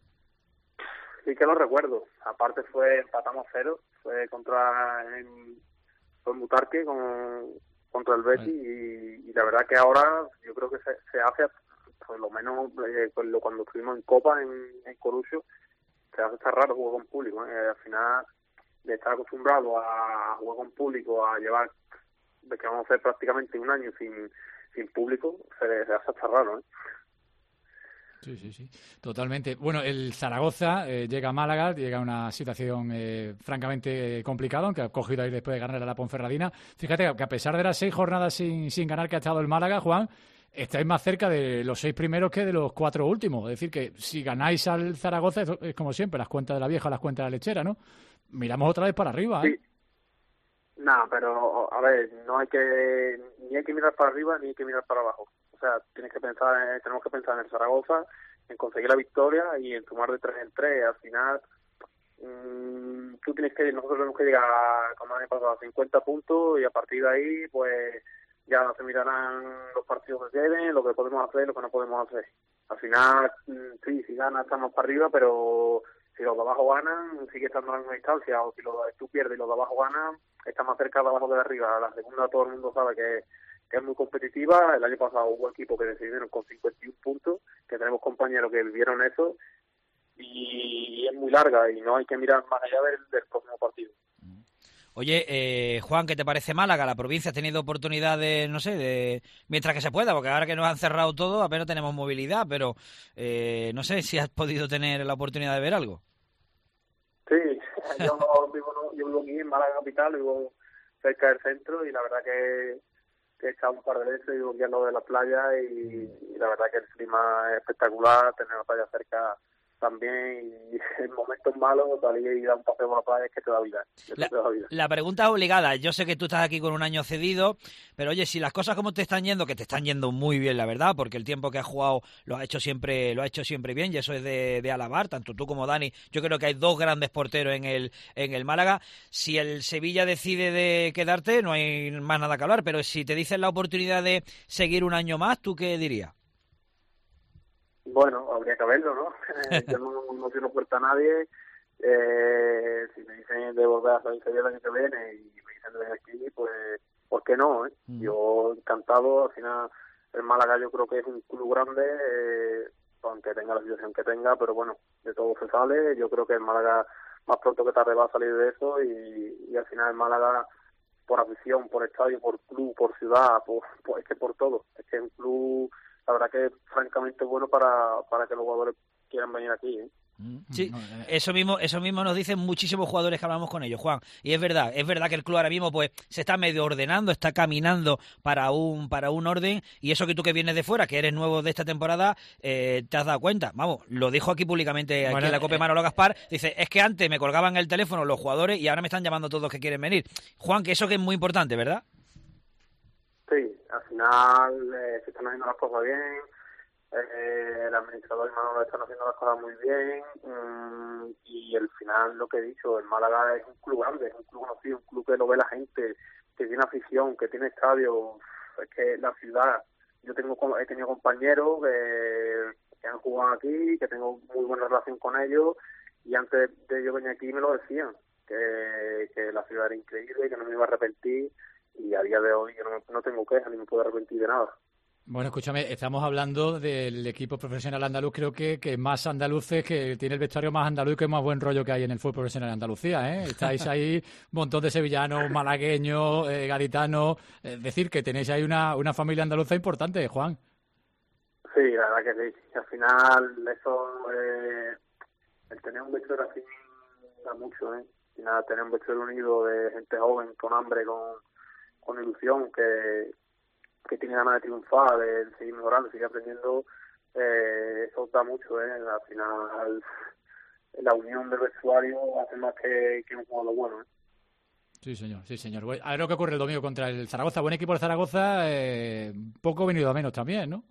Sí que lo recuerdo. Aparte fue, empatamos cero, fue contra en, fue en Butarque con, contra el Betis y, y la verdad que ahora yo creo que se, se hace, por lo menos eh, cuando, cuando estuvimos en Copa en, en Corusio, se hace estar raro jugar con público. ¿eh? Al final de estar acostumbrado a jugar con público, a llevar, de que vamos a hacer prácticamente un año sin, sin público, se, se hace estar raro. ¿eh? Sí, sí, sí, totalmente. Bueno, el Zaragoza eh, llega a Málaga, llega a una situación eh, francamente eh, complicada, aunque ha cogido ahí después de ganar a la Ponferradina. Fíjate que a pesar de las seis jornadas sin, sin ganar que ha estado el Málaga, Juan, estáis más cerca de los seis primeros que de los cuatro últimos. Es decir, que si ganáis al Zaragoza, es, es como siempre, las cuentas de la vieja, las cuentas de la lechera, ¿no? Miramos otra vez para arriba, ¿eh? Sí. Nada, pero a ver, no hay que ni hay que mirar para arriba ni hay que mirar para abajo. O sea, tienes que pensar, en, tenemos que pensar en el Zaragoza, en conseguir la victoria y en sumar de tres en tres. Al final, mmm, tú tienes que, nosotros tenemos que llegar, como el año pasado, a cincuenta puntos y a partir de ahí, pues ya se mirarán los partidos que queden, lo que podemos hacer y lo que no podemos hacer. Al final, sí, si gana estamos para arriba, pero si los de abajo ganan, sigue estando en la misma distancia, o si los, tú pierdes y los de abajo ganan, está más cerca de abajo que de arriba. La segunda todo el mundo sabe que, que es muy competitiva. El año pasado hubo equipos que decidieron con cincuenta y uno puntos, que tenemos compañeros que vivieron eso, y es muy larga y no hay que mirar más allá del, del próximo partido. Oye, eh, Juan, ¿qué te parece Málaga? La provincia ha tenido oportunidad de, no sé, de mientras que se pueda, porque ahora que nos han cerrado todo, apenas tenemos movilidad, pero eh, no sé si has podido tener la oportunidad de ver algo. Sí, yo vivo, no, yo vivo aquí en Málaga capital, vivo cerca del centro y la verdad que, que he estado un par de veces, vivo aquí al lado de la playa y, y la verdad que el clima es espectacular, tener la playa cerca también, y en momentos malos salir y dar un paseo por la playa es que te da vida. La, te da vida. La pregunta es obligada. Yo sé que tú estás aquí con un año cedido, pero oye, si las cosas como te están yendo, que te están yendo muy bien, la verdad, porque el tiempo que has jugado lo has hecho siempre, lo has hecho siempre bien, y eso es de, de alabar, tanto tú como Dani. Yo creo que hay dos grandes porteros en el, en el Málaga. Si el Sevilla decide de quedarte, no hay más nada que hablar, pero si te dicen la oportunidad de seguir un año más, ¿tú qué dirías? Bueno, habría que verlo, ¿no? Yo no, no cierro puerta a nadie. Eh, si me dicen de volver a salir el año que viene y me dicen de venir aquí, pues, ¿por qué no? Eh? Mm. Yo encantado. Al final, el Málaga yo creo que es un club grande, eh, aunque tenga la situación que tenga, pero bueno, de todo se sale. Yo creo que el Málaga más pronto que tarde va a salir de eso y, y al final el Málaga, por afición, por estadio, por club, por ciudad, por, por, es que por todo. Es que es un club, la verdad que es francamente bueno para, para que los jugadores quieran venir aquí, ¿eh? Sí, eso mismo, eso mismo nos dicen muchísimos jugadores que hablamos con ellos, Juan. Y es verdad, es verdad que el club ahora mismo pues se está medio ordenando, está caminando para un para un orden, y eso que tú que vienes de fuera, que eres nuevo de esta temporada, eh, te has dado cuenta. Vamos, lo dijo aquí públicamente aquí bueno, en la Copa eh, Manolo Gaspar, dice, es que antes me colgaban el teléfono los jugadores y ahora me están llamando todos que quieren venir. Juan, que eso que es muy importante, ¿verdad? Sí, al final eh, se están haciendo las cosas bien. Eh, el administrador y Manolo están haciendo las cosas muy bien, mmm, y al final lo que he dicho, el Málaga es un club grande, es un club conocido, un club que lo ve la gente, que tiene afición, que tiene estadio. Es que la ciudad, yo tengo he tenido compañeros que, que han jugado aquí, que tengo muy buena relación con ellos, y antes de yo venir aquí me lo decían, que, que la ciudad era increíble, que no me iba a arrepentir, y a día de hoy yo no, no tengo quejas ni me puedo arrepentir de nada. Bueno, escúchame, estamos hablando del equipo profesional andaluz, creo que, que más andaluces, que tiene el vestuario más andaluz, que más buen rollo que hay en el fútbol profesional de Andalucía, ¿eh? Estáis ahí un montón de sevillanos, malagueños, eh, gaditanos, es decir, que tenéis ahí una, una familia andaluza importante, Juan. Sí, la verdad que sí. Al final, eso, eh, el tener un vestuario así da mucho, ¿eh? Y nada, tener un vestuario unido de gente joven, con hambre, con, con ilusión, que... que tiene ganas de triunfar, de seguir mejorando, seguir aprendiendo, eh, eso da mucho, ¿eh? Al final, la unión del vestuario hace más que, que un jugador bueno, ¿eh? Sí, señor, sí, señor. A ver lo que ocurre el domingo contra el Zaragoza. Buen equipo de Zaragoza, eh, poco venido a menos también, ¿no?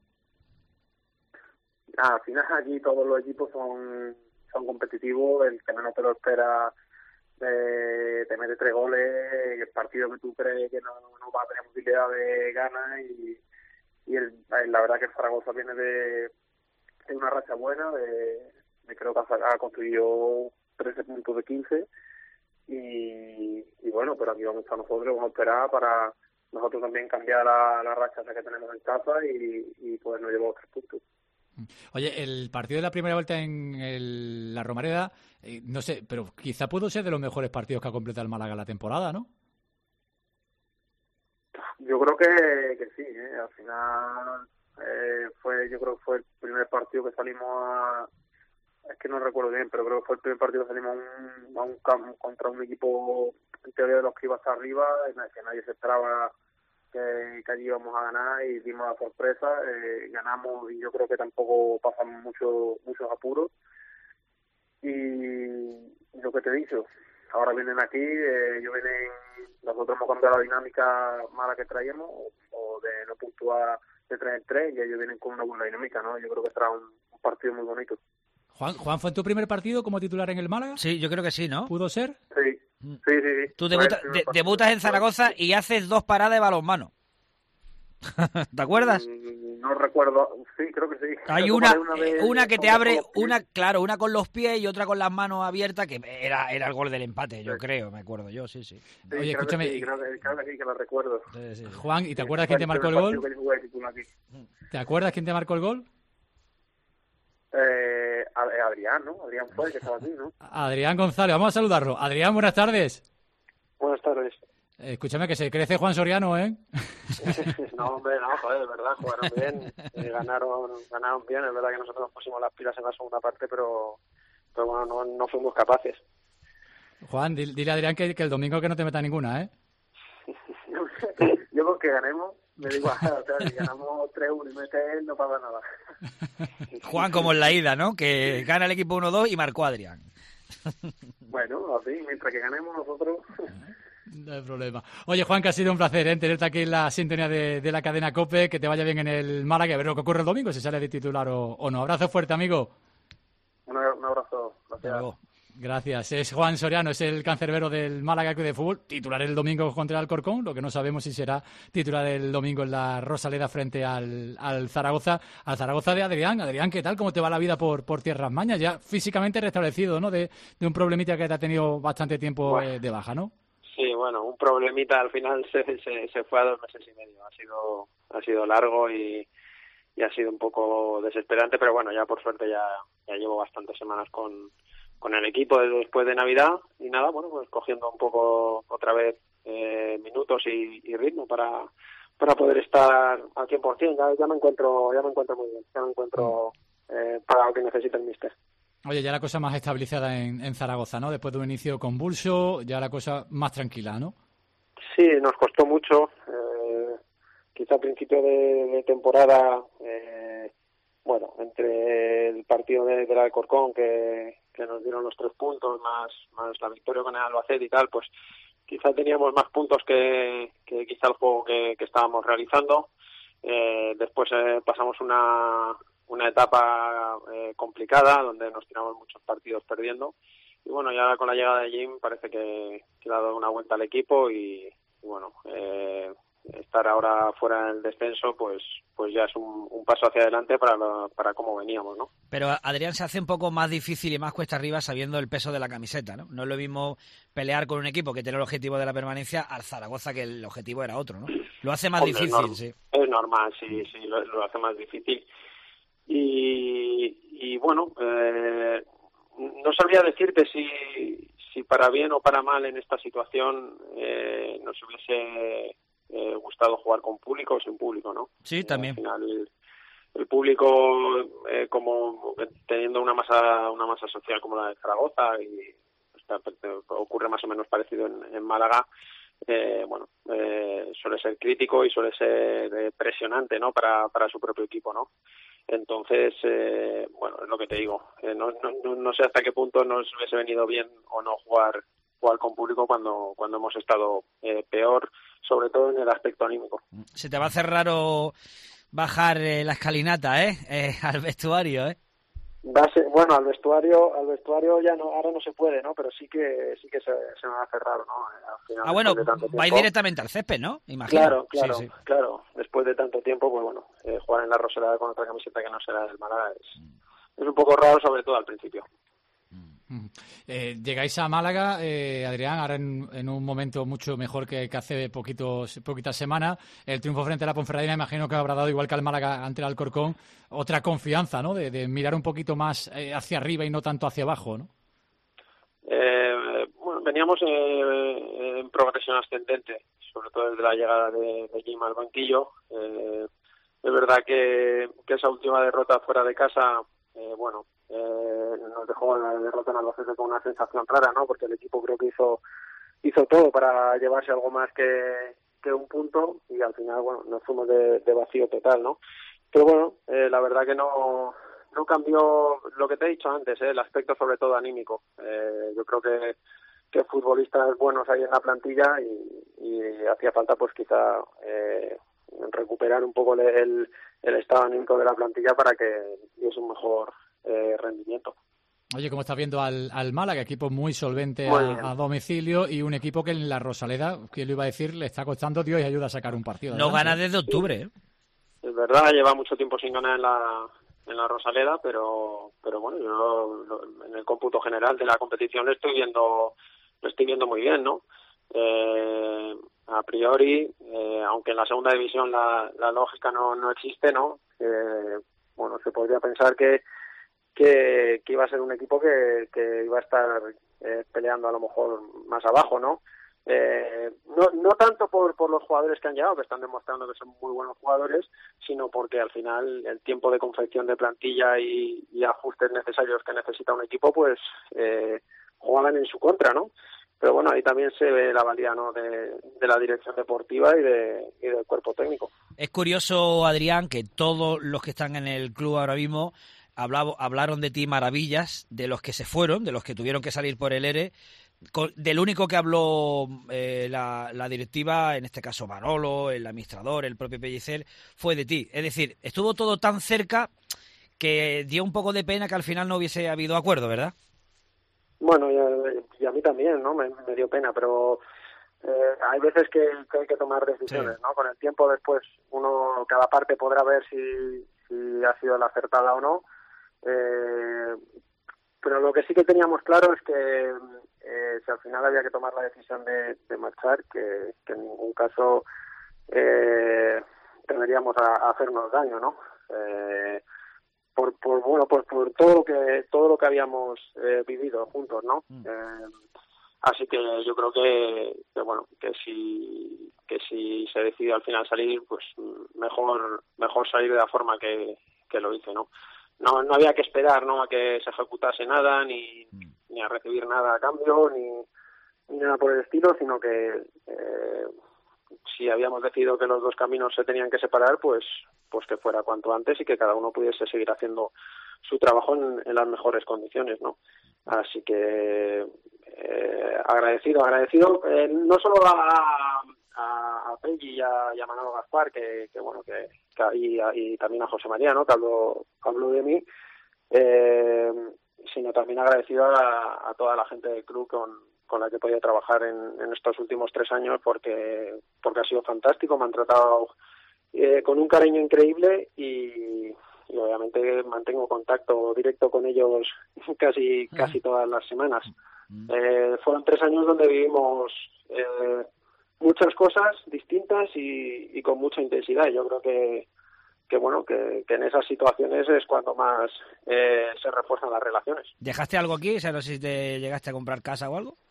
Ah, al final aquí todos los equipos son, son competitivos, el que menos te lo espera Eh, te mete tres goles, el partido que tú crees que no, no va a tener posibilidad de ganar, y, y el, la verdad que el Zaragoza viene de, de una racha buena, de, de creo que ha, ha construido trece puntos de quince, y, y bueno, pero aquí vamos a estar nosotros, vamos a esperar para nosotros también cambiar la, la racha que tenemos en casa y, y podernos llevar los tres puntos. Oye, el partido de la primera vuelta en el, la Romareda, eh, no sé, pero quizá pudo ser de los mejores partidos que ha completado el Málaga la temporada, ¿no? Yo creo que, que sí, ¿eh? Al final Eh, fue, yo creo que fue el primer partido que salimos a... Es que no recuerdo bien, pero creo que fue el primer partido que salimos a un, a un campo contra un equipo, en teoría, de los que iba hasta arriba, en el que nadie se esperaba que, que allí íbamos a ganar, y dimos la sorpresa, eh, ganamos, y yo creo que tampoco pasamos mucho, muchos apuros. Y, y lo que te he dicho, ahora vienen aquí, eh, ellos vienen, nosotros hemos cambiado la dinámica mala que traíamos, o, o de no puntuar de tres en tres, y ellos vienen con una buena dinámica, ¿no? Yo creo que será un, un partido muy bonito. Juan, Juan, ¿fue tu primer partido como titular en el Málaga? Sí, yo creo que sí, ¿no? ¿Pudo ser? Sí, sí, sí. sí. Tú debuta, de, debutas en Zaragoza y haces dos paradas de balonmano. ¿Te acuerdas? No recuerdo, sí, creo que sí. Hay creo una, una, de, una que te abre, una, claro, una con los pies y otra con las manos abiertas, que era, era el gol del empate, yo sí. creo, me acuerdo yo, sí, sí. sí Oye, creo escúchame. Que sí, creo, que, creo que sí, que lo recuerdo. Sí, sí. Juan, ¿y te acuerdas quién te marcó el gol? ¿Te acuerdas quién te marcó el gol? Eh, Adrián, ¿no? Adrián fue el que estaba aquí, ¿no? Adrián González, vamos a saludarlo. Adrián, buenas tardes. Buenas tardes. Eh, escúchame, que se crece Juan Soriano, ¿eh? No, hombre, no, joder, de verdad, jugaron bien, eh, ganaron ganaron bien, es verdad que nosotros nos pusimos las pilas en la segunda parte, pero, pero bueno, no, no fuimos capaces. Juan, dile a Adrián que, que el domingo que no te meta ninguna, ¿eh? Yo con que ganemos, me digo, o sea, si ganamos tres uno y mete él, no pasa nada. Juan, como en la ida, ¿no? Que gana el equipo uno dos y marcó Adrián. Bueno, así, mientras que ganemos nosotros... No hay problema. Oye, Juan, que ha sido un placer, ¿eh? tenerte aquí en la sintonía de, de la cadena COPE, que te vaya bien en el Málaga, a ver lo que ocurre el domingo, si sale de titular o, o no. Abrazo fuerte, amigo. Un, un abrazo. Gracias. Gracias. Es Juan Soriano, es el cancerbero del Málaga Club de Fútbol, titular el domingo contra el Alcorcón, lo que no sabemos si será titular el domingo en la Rosaleda frente al, al Zaragoza, al Zaragoza de Adrián. Adrián, ¿qué tal? ¿Cómo te va la vida por, por Tierras Mañas? Ya físicamente restablecido, ¿no? De, de un problemita que te ha tenido bastante tiempo bueno. eh, de baja, ¿no? Sí, bueno, un problemita al final se, se, se fue a dos meses y medio. Ha sido ha sido largo y, y ha sido un poco desesperante, pero bueno, ya por suerte ya, ya llevo bastantes semanas con, con el equipo después de Navidad y nada, bueno, pues cogiendo un poco otra vez eh, minutos y, y ritmo para para poder estar al cien por ciento. Ya, ya me encuentro ya me encuentro muy bien, ya me encuentro eh, para lo que necesita el míster. Oye, ya la cosa más estabilizada en, en Zaragoza, ¿no? Después de un inicio convulso, ya la cosa más tranquila, ¿no? Sí, nos costó mucho. Eh, quizá a principio de, de temporada, eh, bueno, entre el partido de, del Alcorcón, que, que nos dieron los tres puntos, más, más la victoria con el Albacete y tal, pues quizá teníamos más puntos que, que quizá el juego que, que estábamos realizando. Eh, después eh, pasamos una... una etapa eh, complicada donde nos tiramos muchos partidos perdiendo y bueno, ya con la llegada de Jim parece que, que le ha dado una vuelta al equipo y, y bueno, eh, estar ahora fuera del descenso pues pues ya es un, un paso hacia adelante para lo, para cómo veníamos, ¿no? Pero Adrián, se hace un poco más difícil y más cuesta arriba sabiendo el peso de la camiseta, ¿no? No es lo mismo pelear con un equipo que tiene el objetivo de la permanencia al Zaragoza, que el objetivo era otro, ¿no? Lo hace más Hombre, difícil, es sí. Es normal, sí, sí, lo, lo hace más difícil. Y, y bueno, eh, no sabría decirte si, si para bien o para mal en esta situación eh, nos hubiese eh, gustado jugar con público o sin público, ¿no? Sí, también. Al final el, el público, eh, como teniendo una masa una masa social como la de Zaragoza, y está, ocurre más o menos parecido en, en Málaga, eh, bueno, eh, suele ser crítico y suele ser eh, presionante, ¿no? Para, para su propio equipo, ¿no? Entonces, eh, bueno, es lo que te digo. Eh, no, no, no sé hasta qué punto nos hubiese venido bien o no jugar jugar con público cuando cuando hemos estado eh, peor, sobre todo en el aspecto anímico. Se te va a hacer raro bajar eh, la escalinata, ¿eh? eh al vestuario, ¿eh? Va a ser, bueno, al vestuario, al vestuario ya no, ahora no se puede, ¿no? Pero sí que sí que se, se me va a hacer raro, ¿no? Al final, ah, bueno, vais directamente al césped, ¿no? Imagino. Claro, claro, sí, sí. claro. Después de tanto tiempo, pues bueno, eh, jugar en la Rosaleda con otra camiseta que no será del Málaga es, es un poco raro, sobre todo al principio. Eh, llegáis a Málaga, eh, Adrián, ahora en, en un momento mucho mejor que, que hace poquitos, poquitas semanas. El triunfo frente a la Ponferradina, imagino que habrá dado, igual que al Málaga ante el Alcorcón, otra confianza, ¿no? De, de mirar un poquito más eh, hacia arriba y no tanto hacia abajo, ¿no? Eh, bueno, veníamos eh, en progresión ascendente, sobre todo desde la llegada de, de Jim al banquillo. Eh, es verdad que, que esa última derrota fuera de casa, eh, bueno, eh, nos dejó la derrota en Albacete con una sensación rara, ¿no? Porque el equipo creo que hizo hizo todo para llevarse algo más que, que un punto y al final, bueno, nos fuimos de, de vacío total, ¿no? Pero bueno, eh, la verdad que no no cambió lo que te he dicho antes, ¿eh? El aspecto sobre todo anímico. Eh, yo creo que que futbolistas buenos hay en la plantilla y, y hacía falta pues quizá eh, recuperar un poco el, el estado anímico de la plantilla para que diese un mejor eh, rendimiento. Oye, ¿cómo estás viendo al, al Málaga? Equipo muy solvente Muy a, a domicilio y un equipo que en la Rosaleda, ¿quién lo iba a decir? Le está costando Dios y ayuda a sacar un partido. No adelante. gana desde octubre, ¿eh? Es verdad, lleva mucho tiempo sin ganar en la en la Rosaleda, pero pero bueno, yo lo, lo, en el cómputo general de la competición lo estoy viendo lo estoy viendo muy bien, ¿no? Eh, a priori, eh, aunque en la segunda división la, la lógica no, no existe, ¿no? Eh, bueno, se podría pensar que, que que iba a ser un equipo que, que iba a estar eh, peleando a lo mejor más abajo, ¿no? Eh, no, no tanto por, por los jugadores que han llegado, que están demostrando que son muy buenos jugadores, sino porque al final el tiempo de confección de plantilla y, y ajustes necesarios que necesita un equipo, pues eh, jugaban en su contra, ¿no? Pero bueno, ahí también se ve la valía, ¿no? de, de la dirección deportiva y, de, y del cuerpo técnico. Es curioso, Adrián, que todos los que están en el club ahora mismo hablabo, hablaron de ti maravillas, de los que se fueron, de los que tuvieron que salir por el ERE. Del único que habló eh, la, la directiva, en este caso Manolo, el administrador, el propio Pellicer, fue de ti. Es decir, estuvo todo tan cerca que dio un poco de pena que al final no hubiese habido acuerdo, ¿verdad? Bueno, y, y a mí también, ¿no? Me, me dio pena, pero eh, hay veces que, que hay que tomar decisiones, sí. ¿no? Con el tiempo después uno, cada parte podrá ver si, si ha sido la acertada o no. Eh, pero lo que sí que teníamos claro es que eh, si al final había que tomar la decisión de, de marchar, que, que en ningún caso eh, tendríamos a, a hacernos daño, ¿no? Eh, por, por bueno, pues por todo lo que todo lo que habíamos eh, vivido juntos, ¿no? Mm. Eh, así que yo creo que, que bueno, que si que si se decide al final salir, pues mejor mejor salir de la forma que, que lo hice, ¿no? No, no había que esperar, ¿no? A que se ejecutase nada, ni, ni a recibir nada a cambio, ni, ni nada por el estilo, sino que eh, si habíamos decidido que los dos caminos se tenían que separar, pues pues que fuera cuanto antes y que cada uno pudiese seguir haciendo su trabajo en, en las mejores condiciones, ¿no? Así que eh, agradecido, agradecido eh, no solo a a, a Pelli y a, y a Manolo Gaspar, que, que bueno, que, que y, a, y también a José María, ¿no? Que habló, habló de mí, eh, sino también agradecido a, a toda la gente del club con, con la que he podido trabajar en, en estos últimos tres años, porque porque ha sido fantástico, me han tratado eh, con un cariño increíble y, y obviamente mantengo contacto directo con ellos casi casi todas las semanas. Eh, fueron tres años donde vivimos eh, muchas cosas distintas y, y con mucha intensidad. Yo creo que, que bueno, que, que en esas situaciones es cuando más eh, se refuerzan las relaciones. ¿Dejaste algo aquí? O sea, no sé si te llegaste a comprar casa o algo.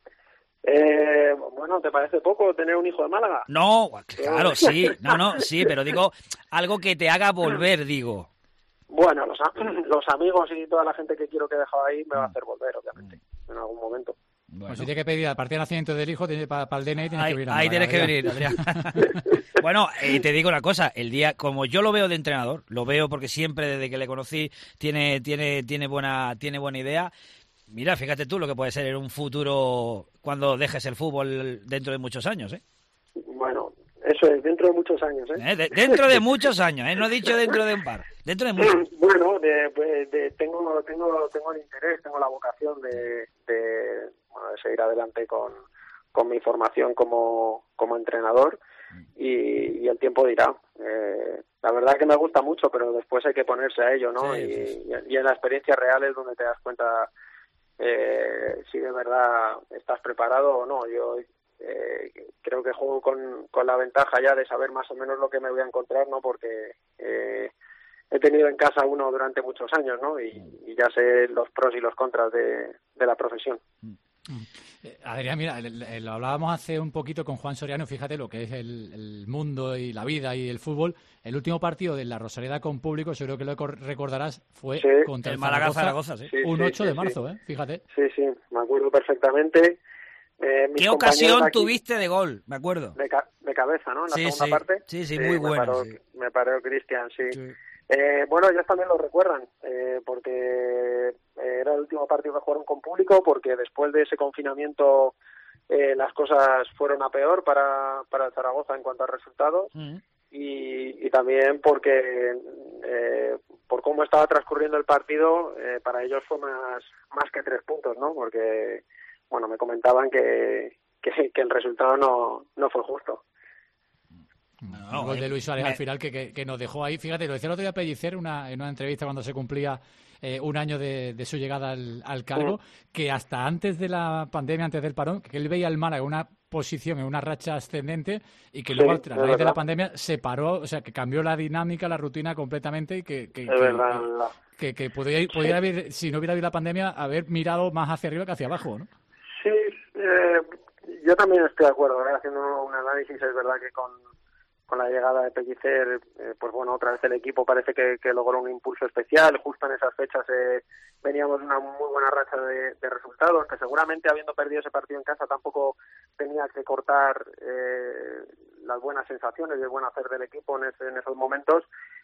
Eh, bueno, ¿te parece poco tener un hijo de Málaga? No, claro, sí, no, no, sí, pero digo, algo que te haga volver, digo. Bueno, los, los amigos y toda la gente que quiero que he dejado ahí me va a hacer volver, obviamente, en algún momento. Bueno. Pues si tienes que pedir al partido de nacimiento del hijo, para pa el D N I tienes ahí, que venir. Ahí tienes que venir, Adrián. Bueno, eh, te digo una cosa, el día, como yo lo veo de entrenador, lo veo porque siempre desde que le conocí tiene, tiene, tiene buena, tiene buena idea. Mira, fíjate tú lo que puede ser en un futuro cuando dejes el fútbol dentro de muchos años, ¿eh? Bueno, eso es, dentro de muchos años, ¿eh? ¿Eh? De, dentro de muchos años, ¿eh? No he dicho dentro de un par, dentro de muchos. Bueno, de, de, de, tengo, tengo, tengo el interés, tengo la vocación de, de, bueno, de seguir adelante con, con mi formación como, como entrenador y, y el tiempo dirá. Eh, la verdad que me gusta mucho, pero después hay que ponerse a ello, ¿no? Sí, y, sí. y en la experiencia real es donde te das cuenta eh, si de verdad estás preparado o no. Yo eh, creo que juego con, con la ventaja ya de saber más o menos lo que me voy a encontrar, ¿no? Porque eh, he tenido en casa uno durante muchos años, ¿no? Y, y ya sé los pros y los contras de, de la profesión. Eh, Adrián, mira, el, el, lo hablábamos hace un poquito con Juan Soriano, fíjate lo que es el, el mundo y la vida y el fútbol. El último partido de la Rosaleda con público, seguro que lo recordarás, fue sí, contra el Málaga Zaragoza, sí. un ocho sí, de marzo, sí. ¿eh? Fíjate. Sí, sí, me acuerdo perfectamente. Eh, ¿Qué ocasión aquí, tuviste de gol? Me acuerdo. De, ca de cabeza, ¿no? En la sí, segunda sí. parte. Sí, sí, muy me bueno. Paró, sí. Me paró Cristian, sí. sí. Eh, bueno, ellos también lo recuerdan, eh, porque era el último partido que jugaron con público, porque después de ese confinamiento eh, las cosas fueron a peor para, para el Zaragoza en cuanto a resultados, mm. y, y también porque eh, por cómo estaba transcurriendo el partido, eh, para ellos fue más, más que tres puntos, ¿no? Porque, bueno, me comentaban que, que, que el resultado no, no fue justo. No, el gol de Luis Suárez me... al final que, que, que nos dejó ahí. Fíjate, lo decía el otro día Pellicer una, en una entrevista cuando se cumplía eh, un año de, de su llegada al, al cargo, sí. que hasta antes de la pandemia, antes del parón, que él veía al Málaga en una posición, en una racha ascendente y que luego sí, a raíz de la pandemia se paró, o sea, que cambió la dinámica, la rutina completamente y que, que, que, verdad, que, que, que podía, podía sí. haber, si no hubiera habido la pandemia, haber mirado más hacia arriba que hacia abajo, ¿no? Sí, eh, yo también estoy de acuerdo, ¿eh? Haciendo un análisis, es verdad que con con la llegada de Pellicer, eh, pues bueno, otra vez el equipo parece que, que logró un impulso especial. Justo en esas fechas eh, veníamos de una muy buena racha de, de resultados, que seguramente habiendo perdido ese partido en casa tampoco tenía que cortar eh, las buenas sensaciones y el buen hacer del equipo en, ese, en esos momentos.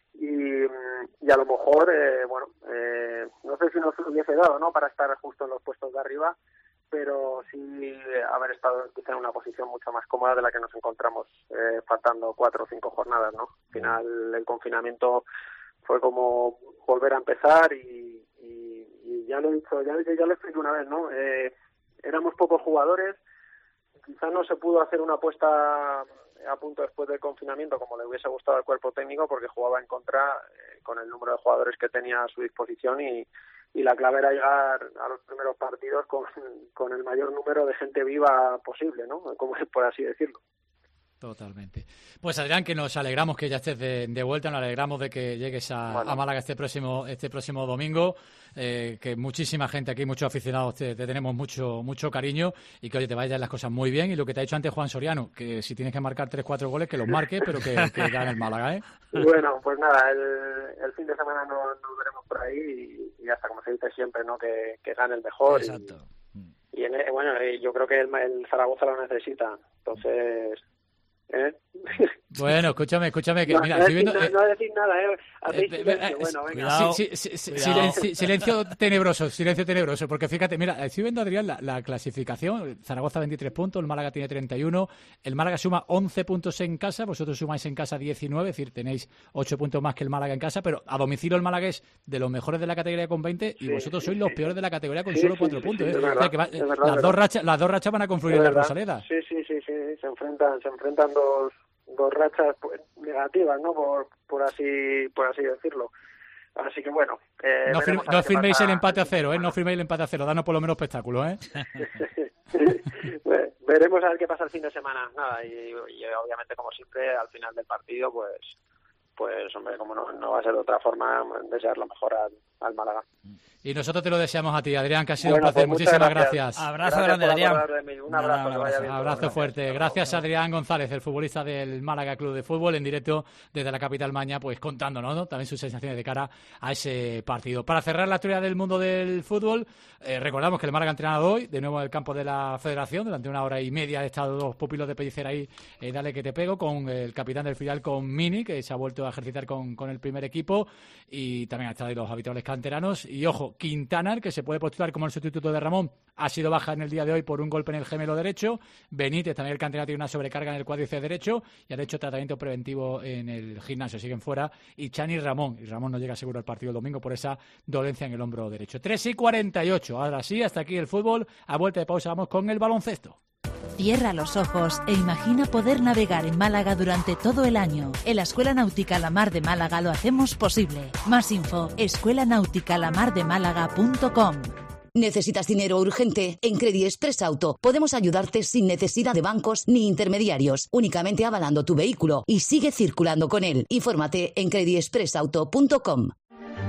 Y, y a lo mejor, eh, bueno, eh, no sé si nos hubiese dado, ¿no?, para estar justo en los puestos de arriba, pero sí haber estado quizá en una posición mucho más cómoda de la que nos encontramos eh, faltando cuatro o cinco jornadas, ¿no? Al final el confinamiento fue como volver a empezar y, y, y ya lo he dicho, ya, ya lo expliqué una vez, ¿no? Eh, éramos pocos jugadores, quizá no se pudo hacer una apuesta a punto después del confinamiento como le hubiese gustado al cuerpo técnico, porque jugaba en contra eh, con el número de jugadores que tenía a su disposición y y la clave era llegar a los primeros partidos con, con el mayor número de gente viva posible, ¿no? Como por así decirlo. Totalmente. Pues Adrián, que nos alegramos que ya estés de, de vuelta, nos alegramos de que llegues a, bueno. a Málaga este próximo este próximo domingo, eh, que muchísima gente aquí, muchos aficionados, te, te tenemos mucho mucho cariño y que oye, te vayan las cosas muy bien. Y lo que te ha dicho antes Juan Soriano, que si tienes que marcar tres cuatro goles, que los marques, pero que, que gane el Málaga, ¿eh? Bueno, pues nada, el, el fin de semana nos, nos veremos por ahí y, y hasta como se dice siempre, ¿no?, que, que gane el mejor. Exacto. Y, y en, bueno, yo creo que el, el Zaragoza lo necesita, entonces... ¿Eh? Bueno, escúchame, escúchame que no, mira, no, estoy decir, viendo, no, no decir nada, ¿eh? Hacéis eh, silencio, eh, bueno, venga. Cuidado, sí, sí, sí, silencio, silencio tenebroso, silencio tenebroso, porque fíjate, mira, estoy viendo, Adrián, la, la clasificación. Zaragoza veintitrés puntos, el Málaga tiene treinta y uno, el Málaga suma once puntos en casa, vosotros sumáis en casa diecinueve, es decir, tenéis ocho puntos más que el Málaga en casa, pero a domicilio el Málaga es de los mejores de la categoría con veinte y sí, vosotros sí, sois sí, los peores de la categoría con sí, solo cuatro sí, puntos. Sí, ¿eh? Verdad, o sea, que va, verdad, las, verdad. Dos rachas, las dos rachas van a confluir en la Rosaleda. Sí, sí, sí, sí, se enfrentan, se enfrentan dos dos rachas pues, negativas, ¿no? Por, por así por así decirlo. Así que bueno. Eh, no fir no firméis el empate a cero, ¿eh? No firméis el empate a cero, danos por lo menos espectáculo, ¿eh? Veremos a ver qué pasa el fin de semana. Nada, y, y obviamente, como siempre, al final del partido, pues, pues hombre, como no, no va a ser de otra forma, desear lo mejor al, al Málaga. Y nosotros te lo deseamos a ti, Adrián, que ha sido bueno, un placer. Pues Muchísimas gracias. gracias. Abrazo gracias grande, Adrián. Un abrazo, Nada, abrazo, bien, abrazo gracias. fuerte. Gracias, Adrián González, el futbolista del Málaga Club de Fútbol, en directo desde la capital maña, pues contándonos, ¿no?, también sus sensaciones de cara a ese partido. Para cerrar la historia del mundo del fútbol, eh, recordamos que el Málaga ha entrenado hoy, de nuevo en el campo de la Federación, durante una hora y media han estado dos pupilos de Pellicer ahí, eh, dale que te pego, con el capitán del filial, con Mini, que se ha vuelto a ejercitar con, con el primer equipo, y también han estado ahí los habituales canteranos. Y ojo, Quintana, que se puede postular como el sustituto de Ramón, ha sido baja en el día de hoy por un golpe en el gemelo derecho. Benítez, también el canterano, tiene una sobrecarga en el cuádriceps derecho y ha hecho tratamiento preventivo en el gimnasio, siguen fuera. Y Chani Ramón, y Ramón no llega seguro al partido el domingo por esa dolencia en el hombro derecho. tres y cuarenta y ocho, ahora sí, hasta aquí el fútbol. A vuelta de pausa vamos con el baloncesto. Cierra los ojos e imagina poder navegar en Málaga durante todo el año. En la Escuela Náutica La Mar de Málaga lo hacemos posible. Más info, escuela náutica la mar de málaga punto com. ¿Necesitas dinero urgente? En Credit Express Auto podemos ayudarte sin necesidad de bancos ni intermediarios, únicamente avalando tu vehículo y sigue circulando con él. Infórmate en credit express auto punto com.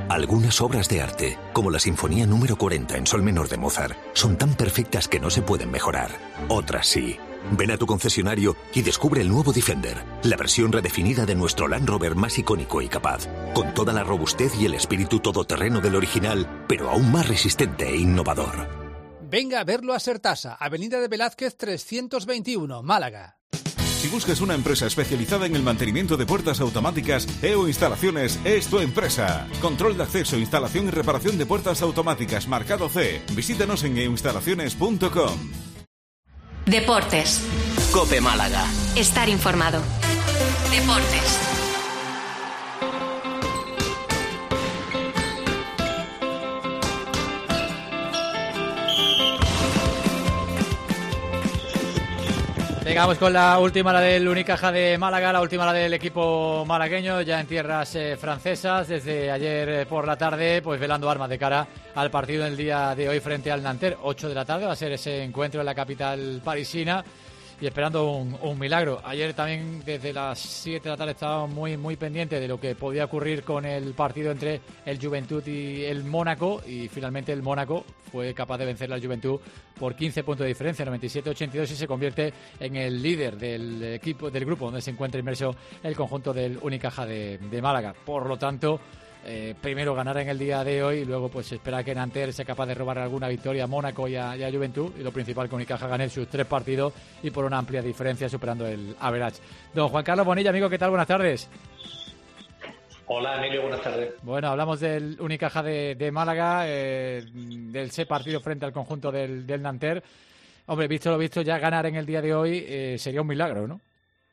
Algunas obras de arte, como la Sinfonía número cuarenta en sol menor de Mozart, son tan perfectas que no se pueden mejorar. Otras sí. Ven a tu concesionario y descubre el nuevo Defender, la versión redefinida de nuestro Land Rover más icónico y capaz, con toda la robustez y el espíritu todoterreno del original, pero aún más resistente e innovador. Venga a verlo a Sertasa, Avenida de Velázquez trescientos veintiuno, Málaga. Si buscas una empresa especializada en el mantenimiento de puertas automáticas, E O Instalaciones es tu empresa. Control de acceso, instalación y reparación de puertas automáticas marcado C. Visítanos en e o instalaciones punto com. Deportes. COPE Málaga. Estar informado. Deportes. Venga, vamos con la última, la del Unicaja de Málaga, la última, la del equipo malagueño, ya en tierras eh, francesas, desde ayer eh, por la tarde, pues velando armas de cara al partido del día de hoy frente al Nanterre. ocho de la tarde va a ser ese encuentro en la capital parisina y esperando un, un milagro. Ayer también desde las siete de la tarde estábamos muy, muy pendientes de lo que podía ocurrir con el partido entre el Juventud y el Mónaco, y finalmente el Mónaco fue capaz de vencer al Juventud por quince puntos de diferencia, noventa y siete a ochenta y dos, y se convierte en el líder del equipo del grupo donde se encuentra inmerso el conjunto del Unicaja de, de Málaga. Por lo tanto, eh, primero ganar en el día de hoy y luego pues esperar que Nanterre sea capaz de robar alguna victoria a Mónaco y a, y a Juventud, y lo principal que Unicaja gane sus tres partidos y por una amplia diferencia, superando el average. Don Juan Carlos Bonilla, amigo, ¿qué tal? Buenas tardes. Hola, Emilio, buenas tardes. Bueno, hablamos del Unicaja de, de Málaga, eh, del ese partido frente al conjunto del, del Nanterre. Hombre, visto lo visto, ya ganar en el día de hoy eh, sería un milagro, ¿no?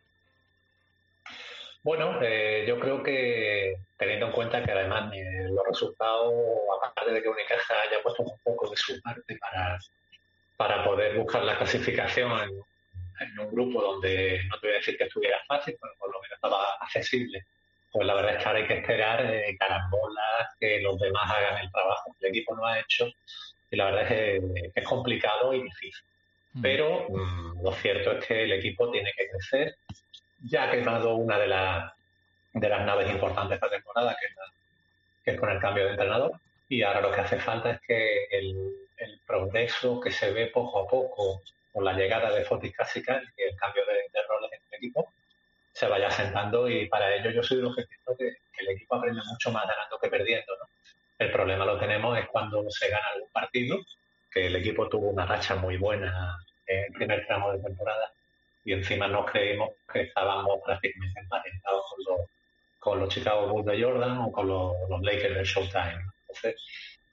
Bueno, eh, yo creo que teniendo en cuenta que además eh, los resultados, aparte de que Unicaja haya puesto un poco de su parte para, para poder buscar la clasificación en, en un grupo donde no te voy a decir que estuviera fácil, pero por lo menos estaba accesible, pues la verdad es que ahora hay que esperar eh, carambolas, que los demás hagan el trabajo que el equipo no ha hecho, y la verdad es que, que es complicado y difícil. Mm. Pero mmm, lo cierto es que el equipo tiene que crecer. Ya ha quemado una de, la, de las naves importantes de esta temporada, que es, la, que es con el cambio de entrenador, y ahora lo que hace falta es que el, el progreso que se ve poco a poco con la llegada de Fotis Casica y el cambio de, de roles en el equipo se vaya asentando, y para ello yo soy de los que pienso que, que el equipo aprende mucho más ganando que perdiendo, ¿no? El problema lo tenemos es cuando se gana algún partido, que el equipo tuvo una racha muy buena en el primer tramo de temporada, y encima nos creímos que estábamos prácticamente emparentados con los, con los Chicago Bulls de Jordan o con los, los Lakers del Showtime. Entonces,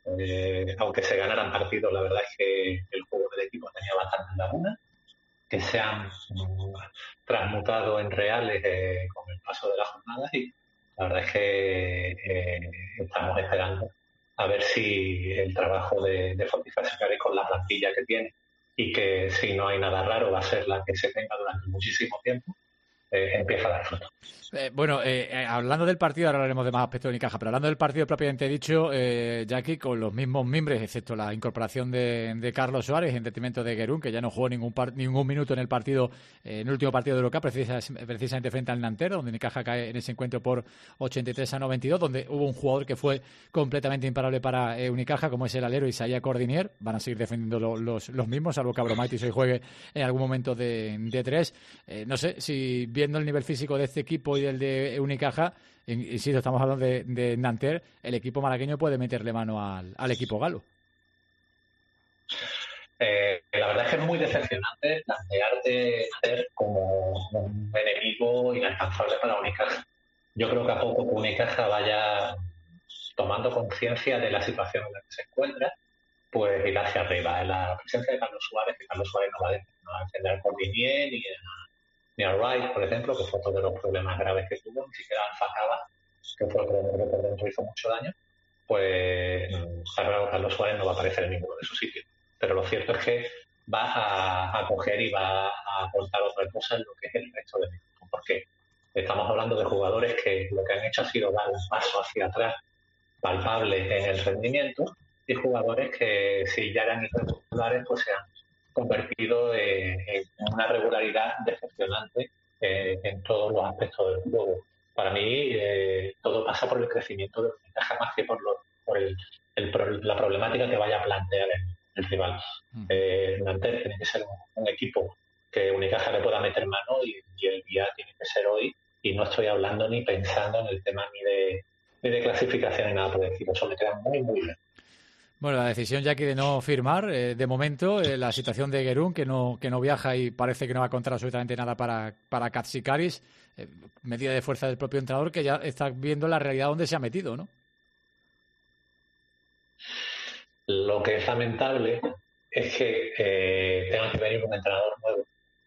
eh, aunque se ganaran partidos, la verdad es que el juego del equipo tenía bastantes lagunas, que se han mm, transmutado en reales eh, con el paso de las jornadas, y la verdad es que eh, estamos esperando a ver si el trabajo de, de fortificación con la plantilla que tiene, y que si no hay nada raro va a ser la que se tenga durante muchísimo tiempo, eh, empieza a dar fruto. Eh, bueno, eh, eh, hablando del partido, ahora hablaremos de más aspectos de Unicaja, pero hablando del partido propiamente dicho, eh, Jackie, con los mismos miembros, excepto la incorporación de, de Carlos Suárez en detrimento de Guerún, que ya no jugó ningún par, ningún minuto en el partido, eh, en el último partido de Eurocup, precisa, precisamente frente al Nanterre, donde Unicaja cae en ese encuentro por ochenta y tres a noventa y dos, donde hubo un jugador que fue completamente imparable para eh, Unicaja, como es el alero Isaías Cordinier. Van a seguir defendiendo lo, los, los mismos, salvo que Abromaitis hoy juegue en algún momento de, de tres. Eh, no sé si, viendo el nivel físico de este equipo y del de Unicaja, insisto, estamos hablando de, de Nanterre, el equipo malagueño puede meterle mano al, al equipo galo. Eh, la verdad es que es muy decepcionante plantearte Nanterre como un enemigo inalcanzable para Unicaja. Yo creo que a poco que Unicaja vaya tomando conciencia de la situación en la que se encuentra, pues ir hacia arriba. En la presencia de Carlos Suárez, que Carlos Suárez no va a, no va a defender al Cordinier ni a ni a Wright, por ejemplo, que fue otro de los problemas graves que tuvo, ni siquiera Alfa Cava, que fue otro que por dentro hizo mucho daño, pues está claro que Carlos Suárez no va a aparecer en ninguno de sus sitios. Pero lo cierto es que va a, a coger y va a aportar otra cosa en lo que es el resto del equipo, porque estamos hablando de jugadores que lo que han hecho ha sido dar un paso hacia atrás palpable en el rendimiento, y jugadores que si ya eran irregulares pues se han convertido eh, en una regularidad decepcionante eh, en todos los aspectos del juego. para mí eh, todo pasa por el crecimiento de Unicaja más que por, lo, por el, el, la problemática que vaya a plantear el, el rival. Mm. Eh, Nanterre tiene que ser un, un equipo que Unicaja le pueda meter mano y, y el día tiene que ser hoy, y no estoy hablando ni pensando en el tema ni de, ni de clasificación ni nada por decir, eso me queda muy muy bien. Bueno, la decisión ya que de no firmar, eh, de momento, eh, la situación de Guerún, que no que no viaja y parece que no va a contar absolutamente nada para, para Katsikaris, eh, medida de fuerza del propio entrenador que ya está viendo la realidad donde se ha metido, ¿no? Lo que es lamentable es que eh, tenga que venir un entrenador nuevo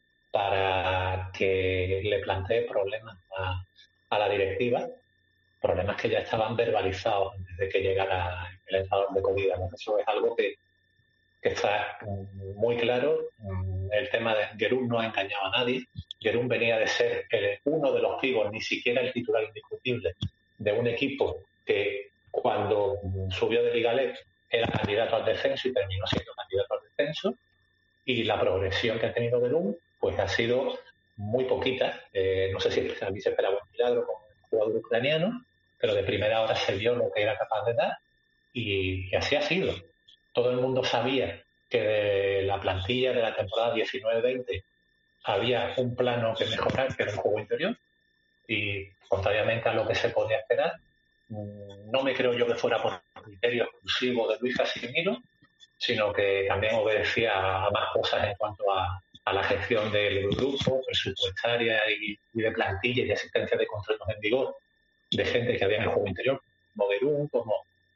para que le plantee problemas a, a la directiva, problemas que ya estaban verbalizados desde que llegara el entrenador de COVID. Eso es algo que, que está muy claro. El tema de Guerún no ha engañado a nadie. Guerún venía de ser el, uno de los pibos, ni siquiera el titular indiscutible, de un equipo que cuando subió de Ligalet era candidato al descenso y terminó siendo candidato al descenso. Y la progresión que ha tenido Guerún pues ha sido muy poquita. Eh, no sé si a mí se esperaba un milagro con el jugador ucraniano, pero de primera hora se vio lo que era capaz de dar y, y así ha sido. Todo el mundo sabía que de la plantilla de la temporada diecinueve veinte había un plano que mejorar, que era el juego interior, y contrariamente a lo que se podía esperar, no me creo yo que fuera por criterio exclusivo de Luis Casimiro, sino que también obedecía a más cosas en cuanto a, a la gestión del grupo, presupuestaria y, y de plantilla y de asistencia de contratos en vigor de gente que había en el juego interior, como Guerún, como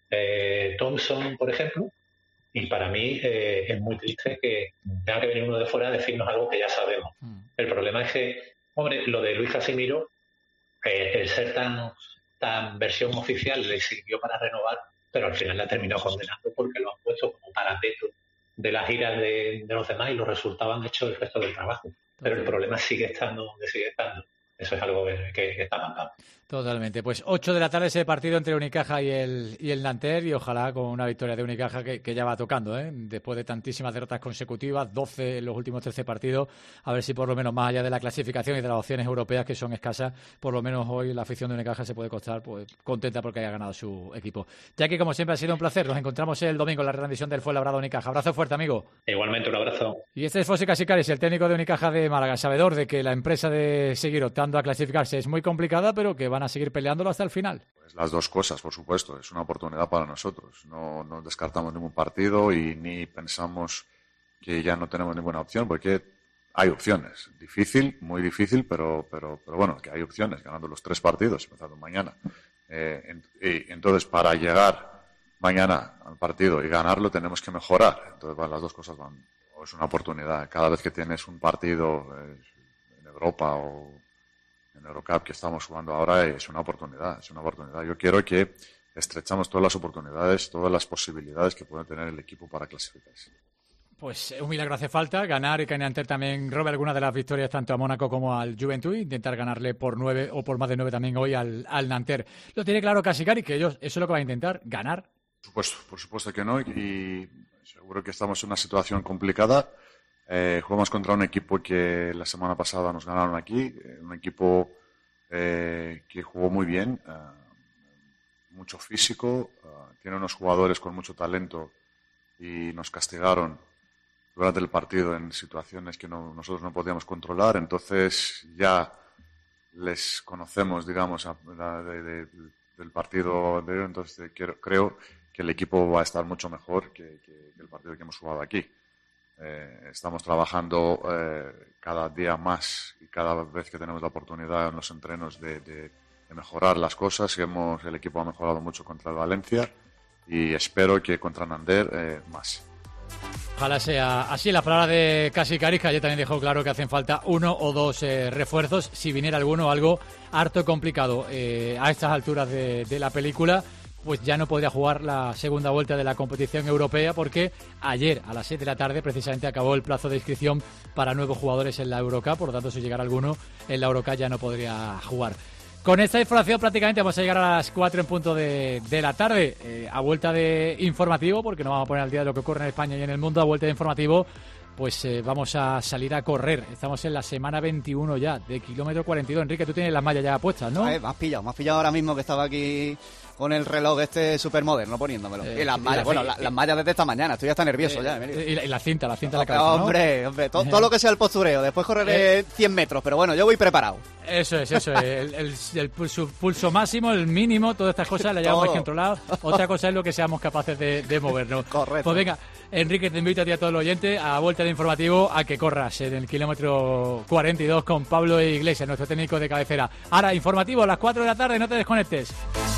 eh, Thompson, por ejemplo. Y para mí eh, es muy triste que tenga que venir uno de fuera a decirnos algo que ya sabemos. Mm. El problema es que, hombre, lo de Luis Casimiro, eh, el ser tan, tan versión oficial le sirvió para renovar, pero al final la ha terminado condenando porque lo han puesto como parapeto de las giras de, de los demás y los resultados han hecho el resto del trabajo. Pero el problema sigue estando donde sigue estando. Eso es algo que, que está marcado. Totalmente. Pues ocho de la tarde ese partido entre Unicaja y el y el Nanterre, y ojalá con una victoria de Unicaja que, que ya va tocando, ¿eh? Después de tantísimas derrotas consecutivas, doce en los últimos trece partidos, a ver si por lo menos más allá de la clasificación y de las opciones europeas que son escasas, por lo menos hoy la afición de Unicaja se puede costar pues contenta porque haya ganado su equipo. Ya que como siempre ha sido un placer, nos encontramos el domingo en la retransmisión del Fuenlabrada Unicaja. Abrazo fuerte, amigo. Igualmente, un abrazo. Y este es Fossi Katsikaris, el técnico de Unicaja de Málaga, sabedor de que la empresa de seguir optando a clasificarse es muy complicada, pero que van a seguir peleándolo hasta el final. Pues las dos cosas, por supuesto. Es una oportunidad para nosotros. No, no descartamos ningún partido y ni pensamos que ya no tenemos ninguna opción, porque hay opciones. Difícil, muy difícil, pero, pero, pero bueno, que hay opciones, ganando los tres partidos, empezando mañana. Eh, y entonces, para llegar mañana al partido y ganarlo, tenemos que mejorar. Entonces, van, las dos cosas van. Es una oportunidad. Cada vez que tienes un partido eh, en Europa o en Eurocup que estamos jugando ahora, es una oportunidad, es una oportunidad. Yo quiero que estrechamos todas las oportunidades, todas las posibilidades que puede tener el equipo para clasificarse. Pues un milagro hace falta, ganar y que Nanterre también robe alguna de las victorias tanto a Mónaco como al Juventud, intentar ganarle por nueve o por más de nueve también hoy al, al Nanterre. Lo tiene claro Katsikaris, que ellos eso es lo que va a intentar, ganar. Por supuesto, por supuesto que no, y seguro que estamos en una situación complicada. Eh, jugamos contra un equipo que la semana pasada nos ganaron aquí, eh, un equipo eh, que jugó muy bien, eh, mucho físico, eh, tiene unos jugadores con mucho talento y nos castigaron durante el partido en situaciones que no, nosotros no podíamos controlar, entonces ya les conocemos, digamos, a, a, de, de, del partido de hoy, entonces quiero, creo que el equipo va a estar mucho mejor que, que, que el partido que hemos jugado aquí. Eh, estamos trabajando eh, cada día más y cada vez que tenemos la oportunidad en los entrenos de, de, de mejorar las cosas. Hemos, el equipo ha mejorado mucho contra el Valencia y espero que contra Nanterre eh, más. Ojalá sea así. La palabra de Katsikaris, que ayer también dejó claro que hacen falta uno o dos eh, refuerzos, si viniera alguno, algo harto complicado eh, a estas alturas de, de la película. Pues ya no podría jugar la segunda vuelta de la competición europea porque ayer a las seis de la tarde precisamente acabó el plazo de inscripción para nuevos jugadores en la Eurocup, por lo tanto si llegara alguno en la Eurocup ya no podría jugar. Con esta información prácticamente vamos a llegar a las cuatro en punto de, de la tarde, eh, a vuelta de informativo, porque nos vamos a poner al día de lo que ocurre en España y en el mundo, a vuelta de informativo pues eh, vamos a salir a correr. Estamos en la semana veintiuno ya, de kilómetro cuarenta y dos. Enrique, tú tienes las mallas ya puestas, ¿no? Eh, me has pillado, me has pillado ahora mismo que estaba aquí con el reloj este súper moderno poniéndomelo. Eh, y las sí, mallas, la- bueno, sí, la- sí. las mallas desde esta mañana, estoy hasta nervioso Eh, ya, Emilio. Y la, y la cinta, la cinta en la Hombre, cabeza, ¿no? hombre, hombre, todo, todo lo que sea el postureo. Después correré cien metros, pero bueno, yo voy preparado. Eso es, eso es. El, el- el pulso, pulso máximo, el mínimo, todas estas cosas las llevamos Todo. aquí controladas. Otra cosa es lo que seamos capaces de, de movernos. Correcto. Pues venga, Enrique, te invito a ti y a todos los oyentes a vuelta de informativo a que corras en el kilómetro cuarenta y dos con Pablo Iglesias, nuestro técnico de cabecera. Ahora, informativo a las cuatro de la tarde, no te desconectes.